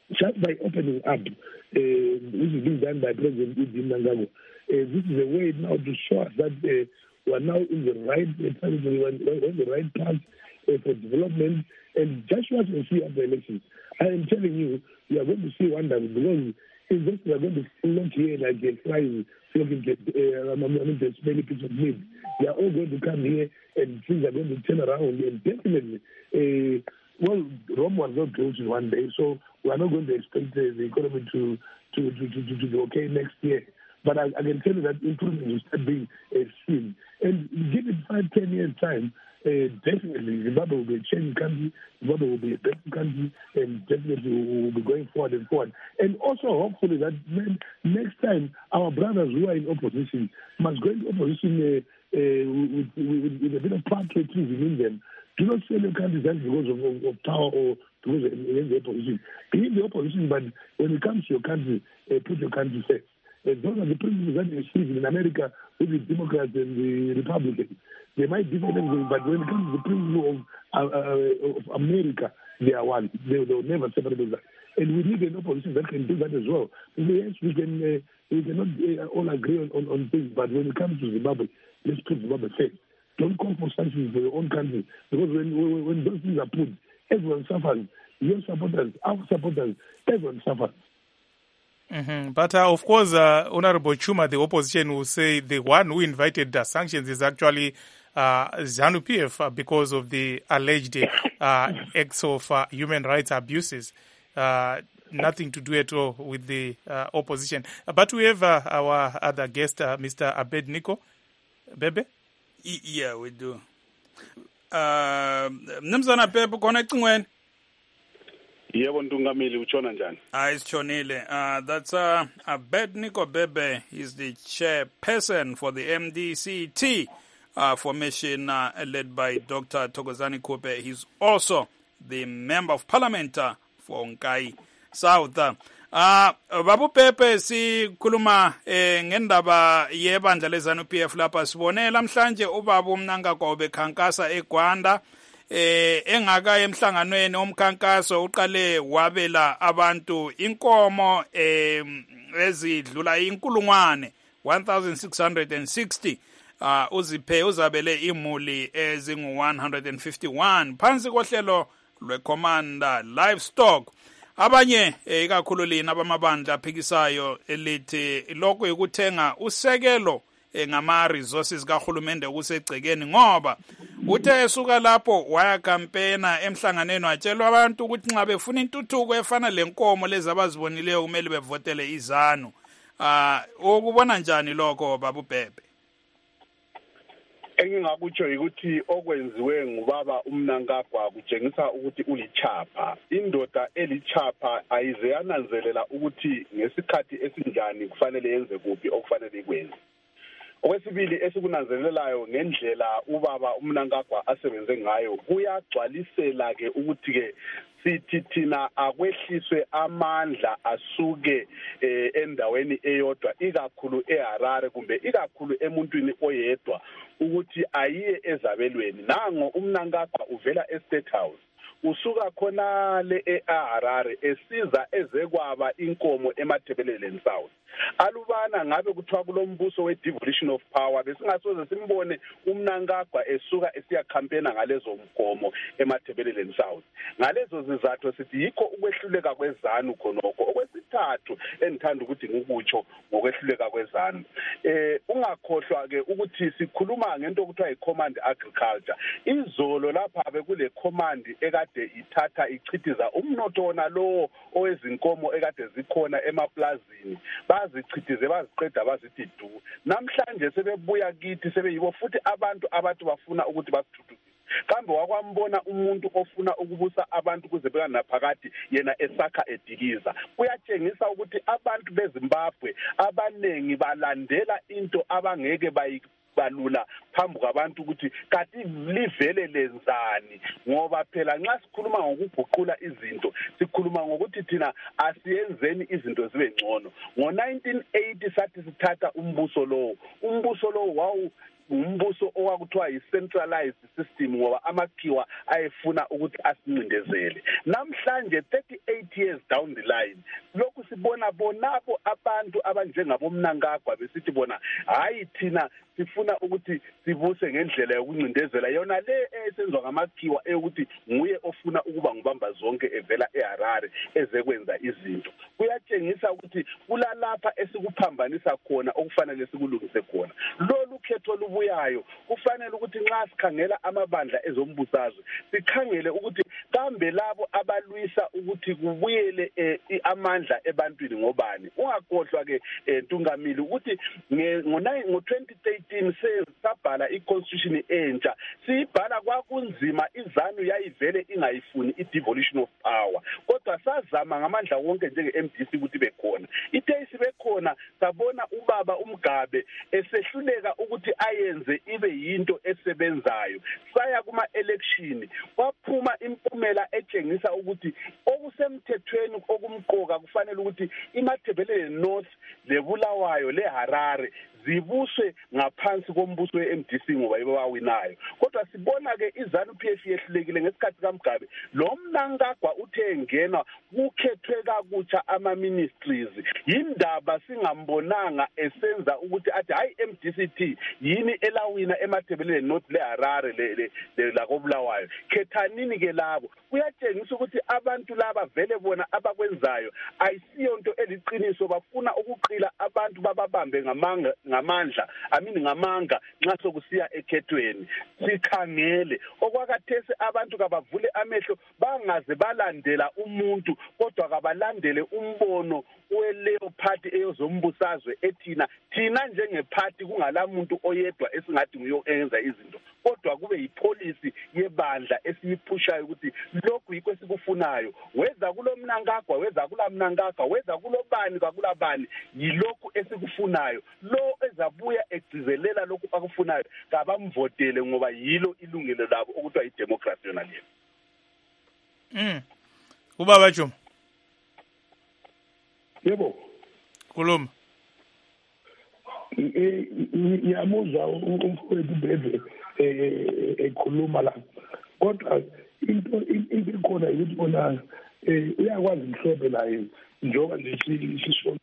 just by opening up, uh, which is being done by President Idi Mnangagwa, uh, this is a way now to show us that uh, we are now in the right uh, we are on the right path uh, for development, and just what we see at the elections. I am telling you, you are going to see wonders because investors are going to flock here like a flies flocking uh, I mean, there's many people of need. They are all going to come here and things are going to turn around, and definitely, uh, well, Rome was not built in one day, so we are not going to expect uh, the economy to to, to, to, to be okay next year. But I, I can tell you that improvement will start being uh, seen. And give it five, ten years' time, uh, definitely Zimbabwe will be a changing country, Zimbabwe will be a better country, and definitely we will be going forward and forward. And also, hopefully, that next time our brothers who are in opposition must go into opposition uh, uh, with, with, with a bit of patriotism in them. Do not sell your country just because of, of, of power or because of the opposition. Be in the opposition, but when it comes to your country, uh, put your country first. Uh, those are the principles that you see in America with the Democrats and the Republicans. They might differ everything, but when it comes to the principle of, uh, uh, of America, they are one. They will never separate that. And we need an opposition that can do that as well. Yes, we can. Uh, we cannot uh, all agree on, on, on things, but when it comes to Zimbabwe, let's put Zimbabwe first. Don't call for sanctions for your own country, because when, when when those things are put, everyone suffers. Your supporters, our supporters, everyone suffers. Mm-hmm. But uh, of course, uh, Honorable Chuma, the opposition will say the one who invited the sanctions is actually uh, ZANU P F uh, because of the alleged uh, acts of uh, human rights abuses. Uh, nothing to do at all with the uh, opposition. Uh, but we have uh, our other guest, uh, Mister Abednego Bebe. Yeah, we do. Uh, Mnumzana Bebe, kona ecingweni? Yebo Ntungamili, uchona njani? Ah, isitshonile. Uh, that's uh, Abednego Bebe. He's the chairperson for the M D C T uh, formation uh, led by Doctor Thokozani Kupe. He's also the member of parliament uh, for Nkai South. Uh, Babu Pepe sikhuluma eh, ngendaba yebandla leZANU P F lapha sibone lamhlanje ubaba Mnangagwa obekhankasa eGwanda eh engaka emhlanganweni omkhankaso uqale wabela abantu inkomo eh ezidlula inkulungwane one thousand six hundred sixty uh uziphe uzabele imuli ezingu one hundred fifty-one phansi kohlelo lweCommander Livestock. Abanye ikakhulu lina abamabandla aphikisayo elithi lokho ukuthenga usekelo ngama resources kahulumende kusegcekeni ngoba uthe esuka lapho waya campaigna emhlanganeni watshelwa abantu ukuthi nxa befuna intuthuko efana lenkomo lezi abazibonileyo kumele bevotele iZANU. Ah ukubona njani lokho Babu Bebe? Engingakutsho ukuthi okwenziwe ngubaba uMnangagwa kutshengisa ukuthi ulichapha. Indoda elichapha ayize yananzelela ukuthi ngesikhathi esinjani kufanele yenze kuphi okufanele ikwenze. Okwesibili esikunanzelelayo ngendlela ubaba uMnangagwa asebenze ngayo kuyagcwalisela ke ukuthi ke sithi thina akwehliswe amandla asuke eh, endaweni eyodwa ikakhulu eHarare kumbe ikakhulu emuntwini oyedwa ukuthi ayiye ezabelweni. Nango uMnangagwa uvela eState House usuka khona le eHarare esiza ezekwaba inkomo eMathebeleleni South. Alubana ngabe kuthiwa kulombuso we-devolution of power besingasoze simbone uMnangagwa esuka esiya campaigna ngalezo mgomo eMathebeleleni South. Ngalezo zizathu sithi yikho ukwehluleka kweZANU khonokho. Okwesithathu engithanda ukuthi ngikutsho ngokwehluleka kweZANU. Eh ungakhohlwa ke ukuthi sikhuluma ngento okuthiwa i-command agriculture. Izolo lapha bekule command ekade ithatha ichithiza umnotho wona lo owezinkomo ekade zikhona emaplazini. Bazichithize baziqeda bazithi du. Namhlanje sebebuya kithi sebeyibo futhi abantu abathi bafuna ukuthi basithuthukise. Kambe wakwambona umuntu ofuna ukubusa abantu kuze bekanaphakade yena esakha edikiza. Kuyatshengisa ukuthi abantu beZimbabwe abanengi balandela into abangeke bayi balula phambi kwabantu ukuthi kanti livele lenzani, ngoba phela nxa sikhuluma ngokuguqula izinto sikhuluma ngokuthi thina asiyenzeni izinto zibe ngcono. Ngo nineteen eighty sathi sithatha umbuso lowo, umbuso lowo wawu umbuso owakuthiwa yi-centralized system ngoba amakhiwa ayefuna ukuthi asincindezele. Namhlanje thirty-eight years down the line lokhu sibona bonabo abantu abanjengabo Mnangagwa besithi bona hayi thina sifuna ukuthi sibuse ngendlela yokuncindezela yona le esenzwa ngamakhiwa eyokuthi nguye ofuna ukuba ngubamba zonke evela eHarare ezekwenza izinto. Kuyatshengisa ukuthi kulalapha esikuphambanisa khona okufanele sikulungise khona. Lolu khetho lubuyayo kufanele ukuthi nxa sikhangela amabandla ezombusazwe sikhangele ukuthi kambe labo abalwisa ukuthi kubuyele eh, amandla ebantwini ngobani. Ungakhohlwa ke Ntungamili ukuthi ngo twenty thirteen sabhala i-constitution entsha, siyibhala kwakunzima, izanu yayivele ingayifuni i-devolution of power, kodwa sazama ngamandla wonke njenge-M D C ukuthi bekhona. Ithe isibe khona sabona ubaba uMgabe esehluleka ukuthi ayenze ibe yinto esebenzayo. Saya kuma-election kwaphuma impumela etshengisa ukuthi okusemthethweni okumqoka kufanele ukuthi iMatabeleland North leBulawayo leHarare zibuswe ngaphansi kombuso we-M D C ngoba yibo bawinayo. Kodwa sibona ke iZANU P F yehlulekile ngesikhathi kaMgabe. Lo Mnangagwa uthe engena kukhethwe kakutsha ama-ministries, yindaba singambonanga esenza ukuthi athi hayi M D C T yini elawina eMatabeleland North leHarare le lakobulawayo. Khethanini ke labo. Kuyatshengisa ukuthi abantu laba vele bona abakwenzayo ayisiyonto eliqiniso, bafuna ukuqila abantu bababambe ngamanga ngamandla amini ngamanga nxa sokusiya ekhethweni. Sikhangele okwakathesi abantu kabavule amehlo bangaze balandela umuntu kodwa kabalandele umbono weleyo party eyozombusazwe ethina thina njengephathi kungalamuntu oyedwa esingathi nguyo enza izinto, kodwa kube yipolicy yebandla esiyiphushayo ukuthi lokhu yikho esikufunayo. Weza kulo Mnangagwa, weza kula Mnangagwa, weza kulo bani kakula bani, yilokhu esikufunayo. Lo ezabuya egcizelela lokhu akufunayo kabamvotele ngoba yilo ilungelo labo okuthiwa idemocracy yona leyo. Mm. Ubaba Juma. Yebo. Khuluma. Eh ngiyamuzwa umfowethu Bebe eh ekhuluma la. Kodwa into into ikhona ukuthi bona eh uyakwazi mhlobo la yini njengoba nje sisho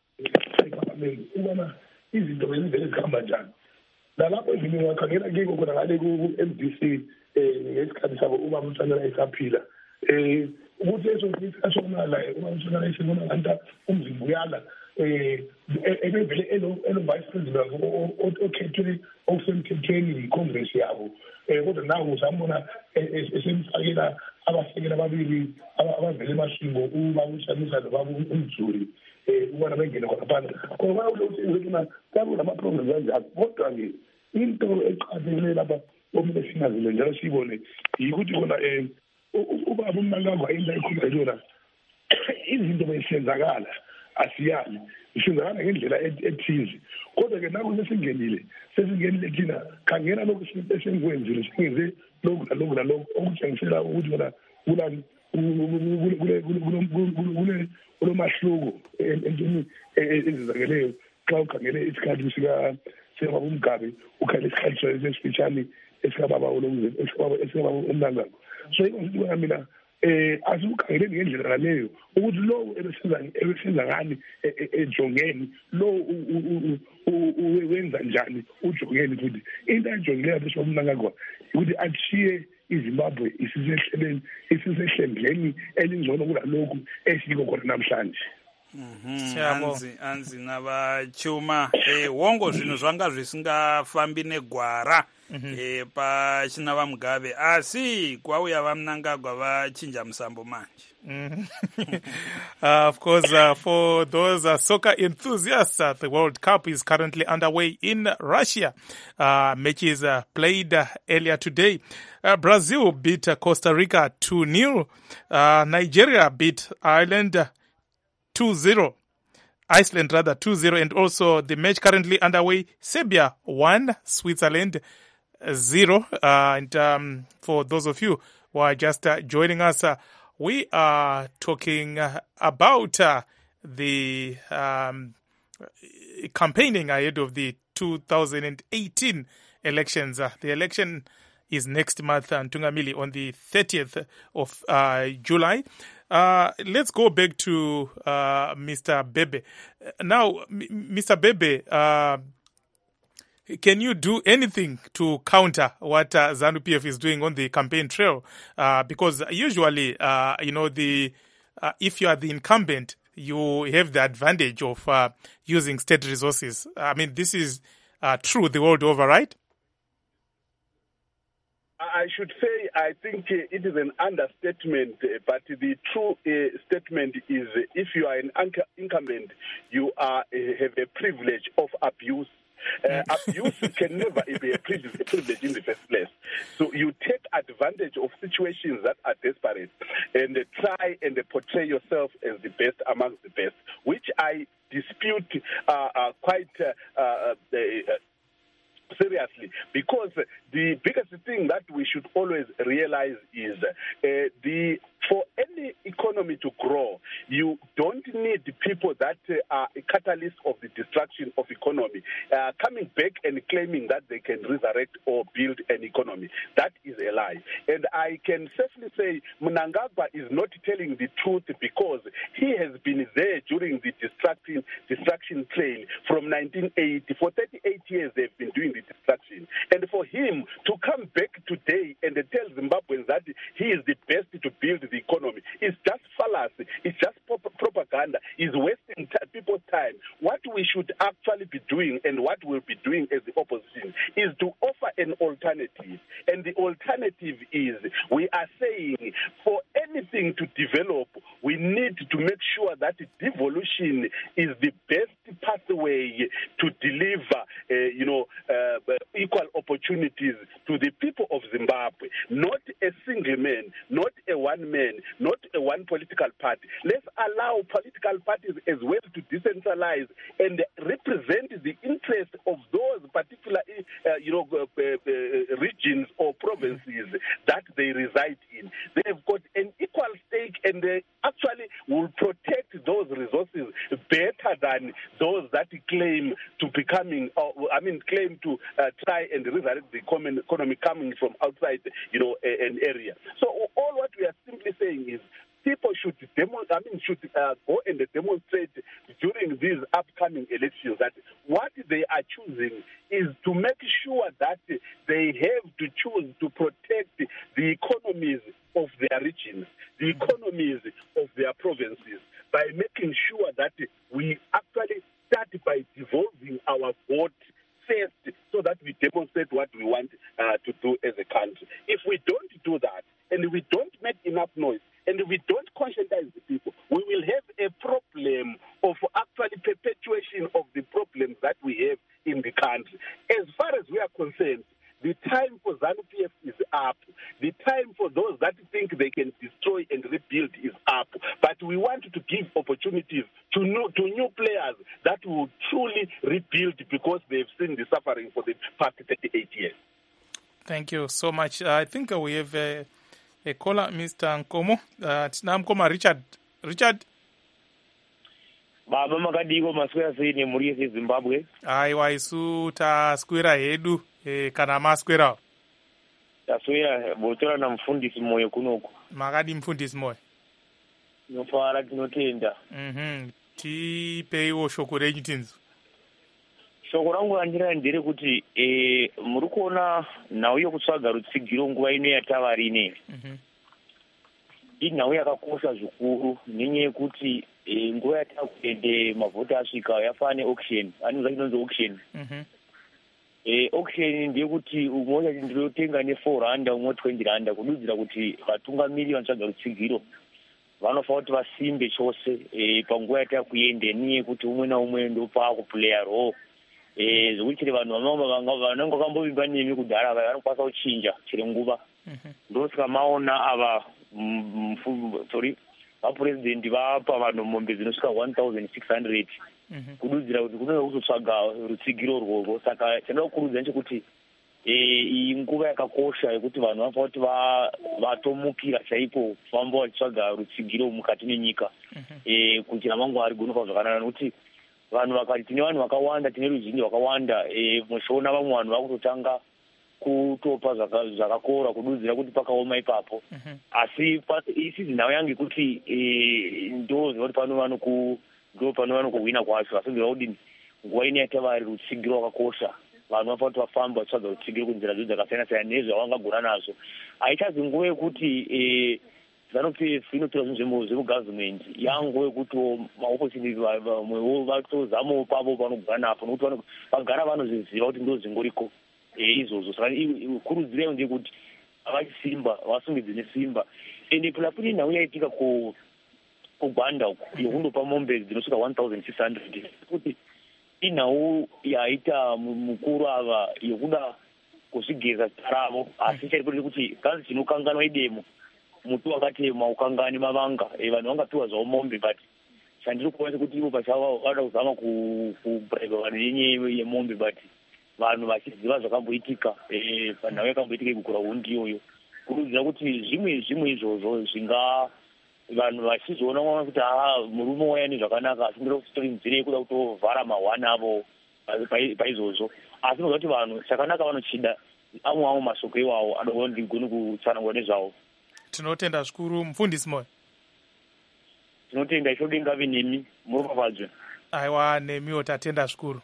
ubona izinto bezivele zikhamba njani. La lapho izimi ngakhangela kiko khona ngale ku-M D C eh ngesikhathi sabo uma umntwana esaphila eh ukuthi eso sisashona la uma umntwana esibona nganta umzimba uyala eh ebevele elo elo vice president okhethwe okusemthethweni yicongress yabo eh kodwa nawo uzambona esemfakela abasekela ababili abavele emashingo uba ushamisa nobaba umzuri eh ubona bengena khona phansi ngoba ukuthi ukuthi kabe lama problems kanjalo. Kodwa ke into eqhathekile lapha omele sinazile njalo sibone yikuthi kona eh ubaba uMnangagwa into ekhuluma yona izinto bezisenzakala asiyali isenzakala ngendlela ethize, kodwa ke naku sesingenile sesingenile thina khangela lokhu esenkwenzile sengenze lokhu nalokhu nalokhu okutshengisela ukuthi bona kulani kule kule kulomahluko entweni ezizakeleyo xa ukhangele isikhathi sika sika uMgabe ukhangele isikhathi sesifitshane esikababa olonze esikababa esikababa uMnangagwa. So ukuthi bona mina eh asibukhangele ngendlela leyo ukuthi lo ebesenza ebesenza ngani ejongeni lo wenza njani ujongeni futhi into ajongileyo bese uMnangagwa ukuthi achiye iZimbabwe isisehleleni isisehlendleni elingcono kulalokhu esiko khona namhlanje. Mhm. Anzi anzi navachuma eh wongo zvinhu zvanga zvisingafambi negwara eh pachina vaMugabe asi kwauya vaMnangagwa vachinja musambo manje. uh, of course, uh, for those uh, soccer enthusiasts, uh, the World Cup is currently underway in Russia. Uh, matches uh, played uh, earlier today. Uh, Brazil beat uh, Costa Rica two nil. Uh, Nigeria beat Ireland uh, two zero. Iceland rather two zero. And also the match currently underway, Serbia one, Switzerland zero. Uh, and um, for those of you who are just uh, joining us, uh, we are talking uh, about uh, the um, campaigning ahead of the two thousand eighteen elections. Uh, the election is next month, uh, Ntungamili, on the thirtieth of uh, July. Uh, let's go back to uh, Mister Bebe. Now, M- Mister Bebe, uh, can you do anything to counter what uh, ZANU-P F is doing on the campaign trail? Uh, because usually, uh, you know, the uh, if you are the incumbent, you have the advantage of uh, using state resources. I mean, this is uh, true the world over, right? I should say, I think uh, it is an understatement, uh, but the true uh, statement is uh, if you are an unc- incumbent, you are uh, have a privilege of abuse. Uh, abuse can never be a privilege, a privilege in the first place. So you take advantage of situations that are desperate and uh, try and uh, portray yourself as the best amongst the best, which I dispute uh, uh, quite uh, uh, uh, seriously, because the biggest thing that we should always realize is uh, the for any economy to grow, you don't need people that uh, are a catalyst of the destruction of economy uh, coming back and claiming that they can resurrect or build an economy. That is a lie. And I can safely say Mnangagwa is not telling the truth because he has been there during the destruction, destruction trail from nineteen eighty. For thirty-eight years, they've been doing the destruction. And for him to come back today and tell Zimbabweans that he is the best to build the economy is just fallacy. It's just propaganda. It's wasting t- people's time. What we should actually be doing and what we'll be doing as the opposition is to offer an alternative. And the alternative is we are saying for anything to develop, we need to make sure that devolution is the best pathway to deliver, uh, you know, uh, equal opportunities to the people of Zimbabwe. Not a single man, not a one man, not a one political party. Let's allow political parties as well to decentralize and represent the interest of those particular, uh, you know, uh, uh, regions or provinces that they reside in. They've got an equal stake, and they actually will protect those resources better than those that claim to becoming, uh, I mean, claim to uh, try and resurrect the economy coming from outside, you know, a, an area. So all what we are simply saying is people should demo, I mean, should uh, go and demonstrate during these upcoming elections that what they are choosing is to make sure that they have to choose to protect the economies of their regions, the economies of their provinces, by making sure that we actually start by devolving our vote first so that we demonstrate what we want uh, to do as a country. If we don't do that, and we don't make enough noise, and we don't conscientize the people, we will have a problem of actually perpetuation of the problems that we have in the country. As far as we are concerned, the time for ZANU-P F is up. The time for those that think they can destroy and rebuild is up. But we want to give opportunities to new, to new players that will truly rebuild because they've seen the suffering for the past thirty-eight years. Thank you so much. Uh, I think uh, we have a, a caller, Mister Nkomo. Uh, Nkomo Richard. Richard? Baba makadiko maswera sei nemhuri yese Zimbabwe. Aiwa isu taswera hedu e, kana maswera. Taswera botora na mfundisi moyo kunoko. Makadi mfundisi moyo. Nofara tinotenda. Mhm. Tipeiwo shoko renyu tinzu. Shoko rangu andira ndere kuti eh muri kuona nhau yokutsvaga rutsigiro nguva ino yatavari ine. Mhm. Inhau yakakosha zvikuru nenyaya yekuti e, nguva yatakuende mavhoti asvika yafana neauction, anonzi achinonzi auction. Mhm. E, auction ndeyekuti umwe wachati ndinotenga ne-four randa umwe twenty randa kududzira kuti vatungamiri vanotsvaga rutsigiro vanofanira kuti vasimbe chose e, panguva yatakuende nenyaya yekuti umwe naumwe ndopa kuplaya role. Eh zvokuti chero vanhu vanenge vakambovimba nemi kudhara vaya vanokwanisa kuchinja chero nguva. Ndosaka maona ava sorry vapurezidendi vapa vanhu mombe dzinosvika one thousand six hundred kududzira kuti kunenge kuzotsvaga rutsigiro rworwo. Saka chandinokurudzira ndechekuti iyi nguva yakakosha yekuti vanhu vanofanira kuti vatomukira chaipo kufamba vachitsvaga rutsigiro mukati menyika kuti ramangwana rigonofa zvakanaka, nokuti vanhu vakati tine vanhu vakawanda, tine ruzhinji rwakawanda, muchiona vamwe vanhu vakutotanga kutopa zvakakora kududzira kuti pakaoma ipapo. Asi isizi nhau yangu kuti ndo zvinoti pano ndo pano vanokuhwina kwacho, asi ndireva kudini nguva ino yaita vari rutsigiro rwakakosha. Vanhu vanofanira kuti vafamba vachitsvaga rutsigiro kunzira dzo dzakasiyana siyana nezvavangagona nazvo. Haichazi nguva yekuti ZANU-P F inotora zvinhu zvemugavhimenti, yanguva yekuti maopportunity vamwewo vatozamawo pavo panogara napo, nokuti vagara vanozviziva kuti ndo zvingoriko izvozvo. Saka kurudziro ndeyekuti vachisimba vasungidze nesimba. Ende pulapuli nhau yaitika kugwanda uku yokundopa mombe dzinosvika one thousand six hundred kuti inhau yaita mukuru ava yokuda kuzvigeza taravo, asi chaiko kuti kazi chinokanganwa idemo muti wakatema ukangani mavanga vanhu vangapiwa zvavo mombe, but chandiri kuona kuti ivo pachavo vada kuzama kubraiba vanhu yenyaya yemombe, but vanhu vachiziva zvakamboitika panhau yakamboitika ikukura hundi iyoyo. Kurudzira kuti zvimwe zvimwe izvozvo zvinga vanhu vachizoona kuti ha murume wayani zvakanaka, asi ndiri kutori nzira yekuda kutovhara mahwani avo paizvozvo. Asi ndinoziva kuti vanhu chakanaka vanochida amwe amwe mashoko iwawo adova ndigoni kutsanangura nezvavo. Tinotenda zvikuru mufundisi moyo. Tinotenda ishode ngave nemi muropafadzwe. Aiwa nemiwo tatenda zvikuru.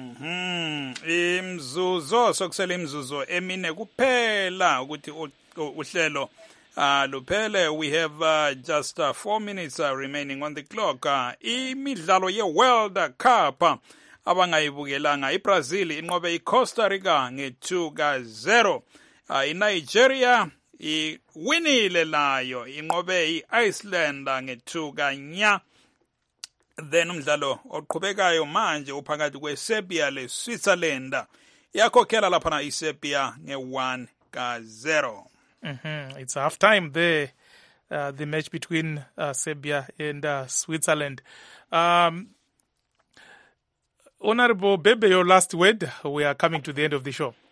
Mhm. Imzuzo sokusela imzuzo emine kuphela ukuthi uhlelo Uh, luphele. We have uh, just uh, four minutes uh, remaining on the clock. Uh, imidlalo ye-World Cup uh, abangayibukelanga, iBrazil inqobe iCosta Rica nge-two ka zero. Uh, iNigeria iwinile layo inqobe i-Iceland nge-two ka nya. Then umdlalo oqhubekayo manje uphakathi kweSerbia leSwitzerland. Yakhokhela laphana iSerbia nge-one ka zero. Mm-hmm. It's half time there, uh, the match between uh, Serbia and uh, Switzerland. Um, Honorable Bebe, your last word. We are coming to the end of the show.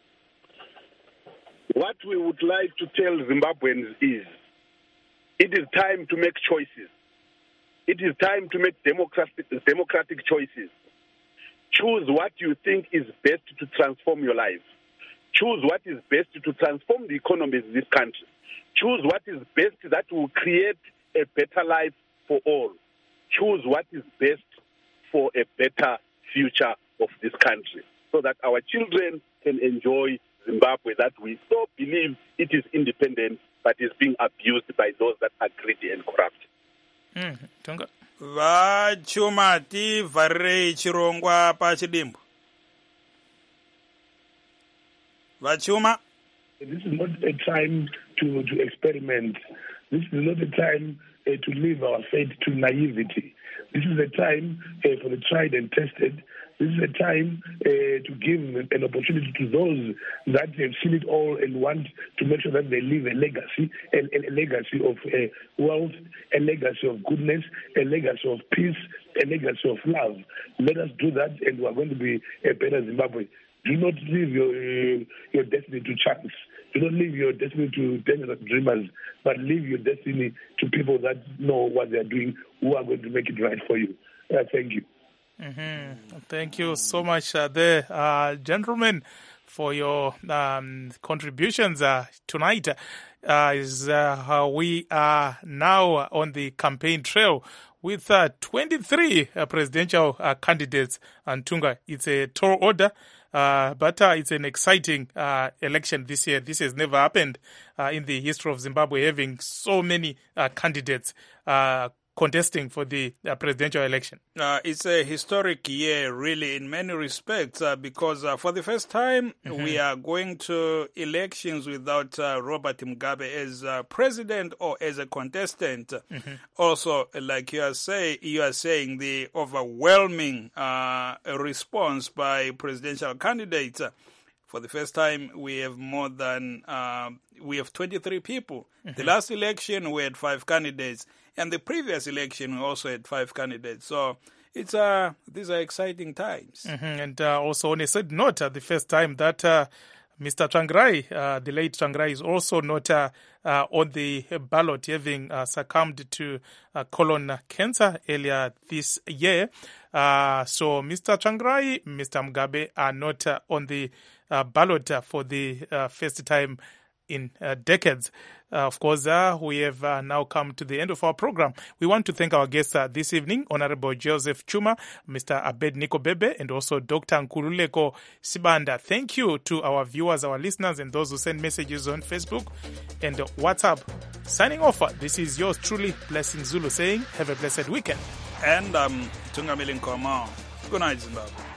What we would like to tell Zimbabweans is it is time to make choices. It is time to make democratic, democratic choices. Choose what you think is best to transform your life. Choose what is best to transform the economy of this country. Choose what is best that will create a better life for all. Choose what is best for a better future of this country so that our children can enjoy Zimbabwe that we so believe it is independent but is being abused by those that are greedy and corrupt. Mm, Tunga. Vachuma tivharei chirongwa pachidimbu. Vachuma. This is not a time to, to experiment. This is not a time uh, to leave our faith to naivety. This is a time uh, for the tried and tested. This is a time uh, to give an opportunity to those that have seen it all and want to make sure that they leave a legacy, a, a legacy of uh, wealth, a legacy of goodness, a legacy of peace, a legacy of love. Let us do that, and we are going to be a better Zimbabwe. Do not leave your uh, your destiny to chance. Do not leave your destiny to dangerous dreamers, but leave your destiny to people that know what they are doing, who are going to make it right for you. Uh, thank you. Mm-hmm. Thank you so much uh, there, uh, gentlemen, for your um, contributions uh, tonight. Uh, is uh, how we are now on the campaign trail with uh, twenty-three uh, presidential uh, candidates. And Tunga, it's a tall order. Uh, but uh, it's an exciting uh, election this year. This has never happened uh, in the history of Zimbabwe, having so many uh, candidates uh, contesting for the uh, presidential election. Uh, it's a historic year, really, in many respects, uh, because uh, for the first time, mm-hmm. we are going to elections without uh, Robert Mugabe as uh, president or as a contestant. Mm-hmm. Also, like you are, say, you are saying, the overwhelming uh, response by presidential candidates. For the first time, we have more than, uh, we have twenty-three people. Mm-hmm. The last election, we had five candidates. And the previous election, we also had five candidates. So it's uh, these are exciting times. Mm-hmm. And uh, also on a sad note, uh, the first time that uh, Mister Tsvangirai, uh, the late Tsvangirai, is also not uh, uh, on the ballot, having uh, succumbed to uh, colon cancer earlier this year. Uh, so Mister Tsvangirai, Mister Mugabe are not uh, on the uh, ballot uh, for the uh, first time in uh, decades. Uh, of course, uh, we have uh, now come to the end of our program. We want to thank our guests uh, this evening, Honorable Joseph Chuma, Mister Abednego Bebe, and also Doctor Nkululeko Sibanda. Thank you to our viewers, our listeners, and those who send messages on Facebook and WhatsApp. Signing off, this is yours truly, Blessing Zulu, saying have a blessed weekend. And um, Tungamili Nkomo. Good night, Zimbabwe.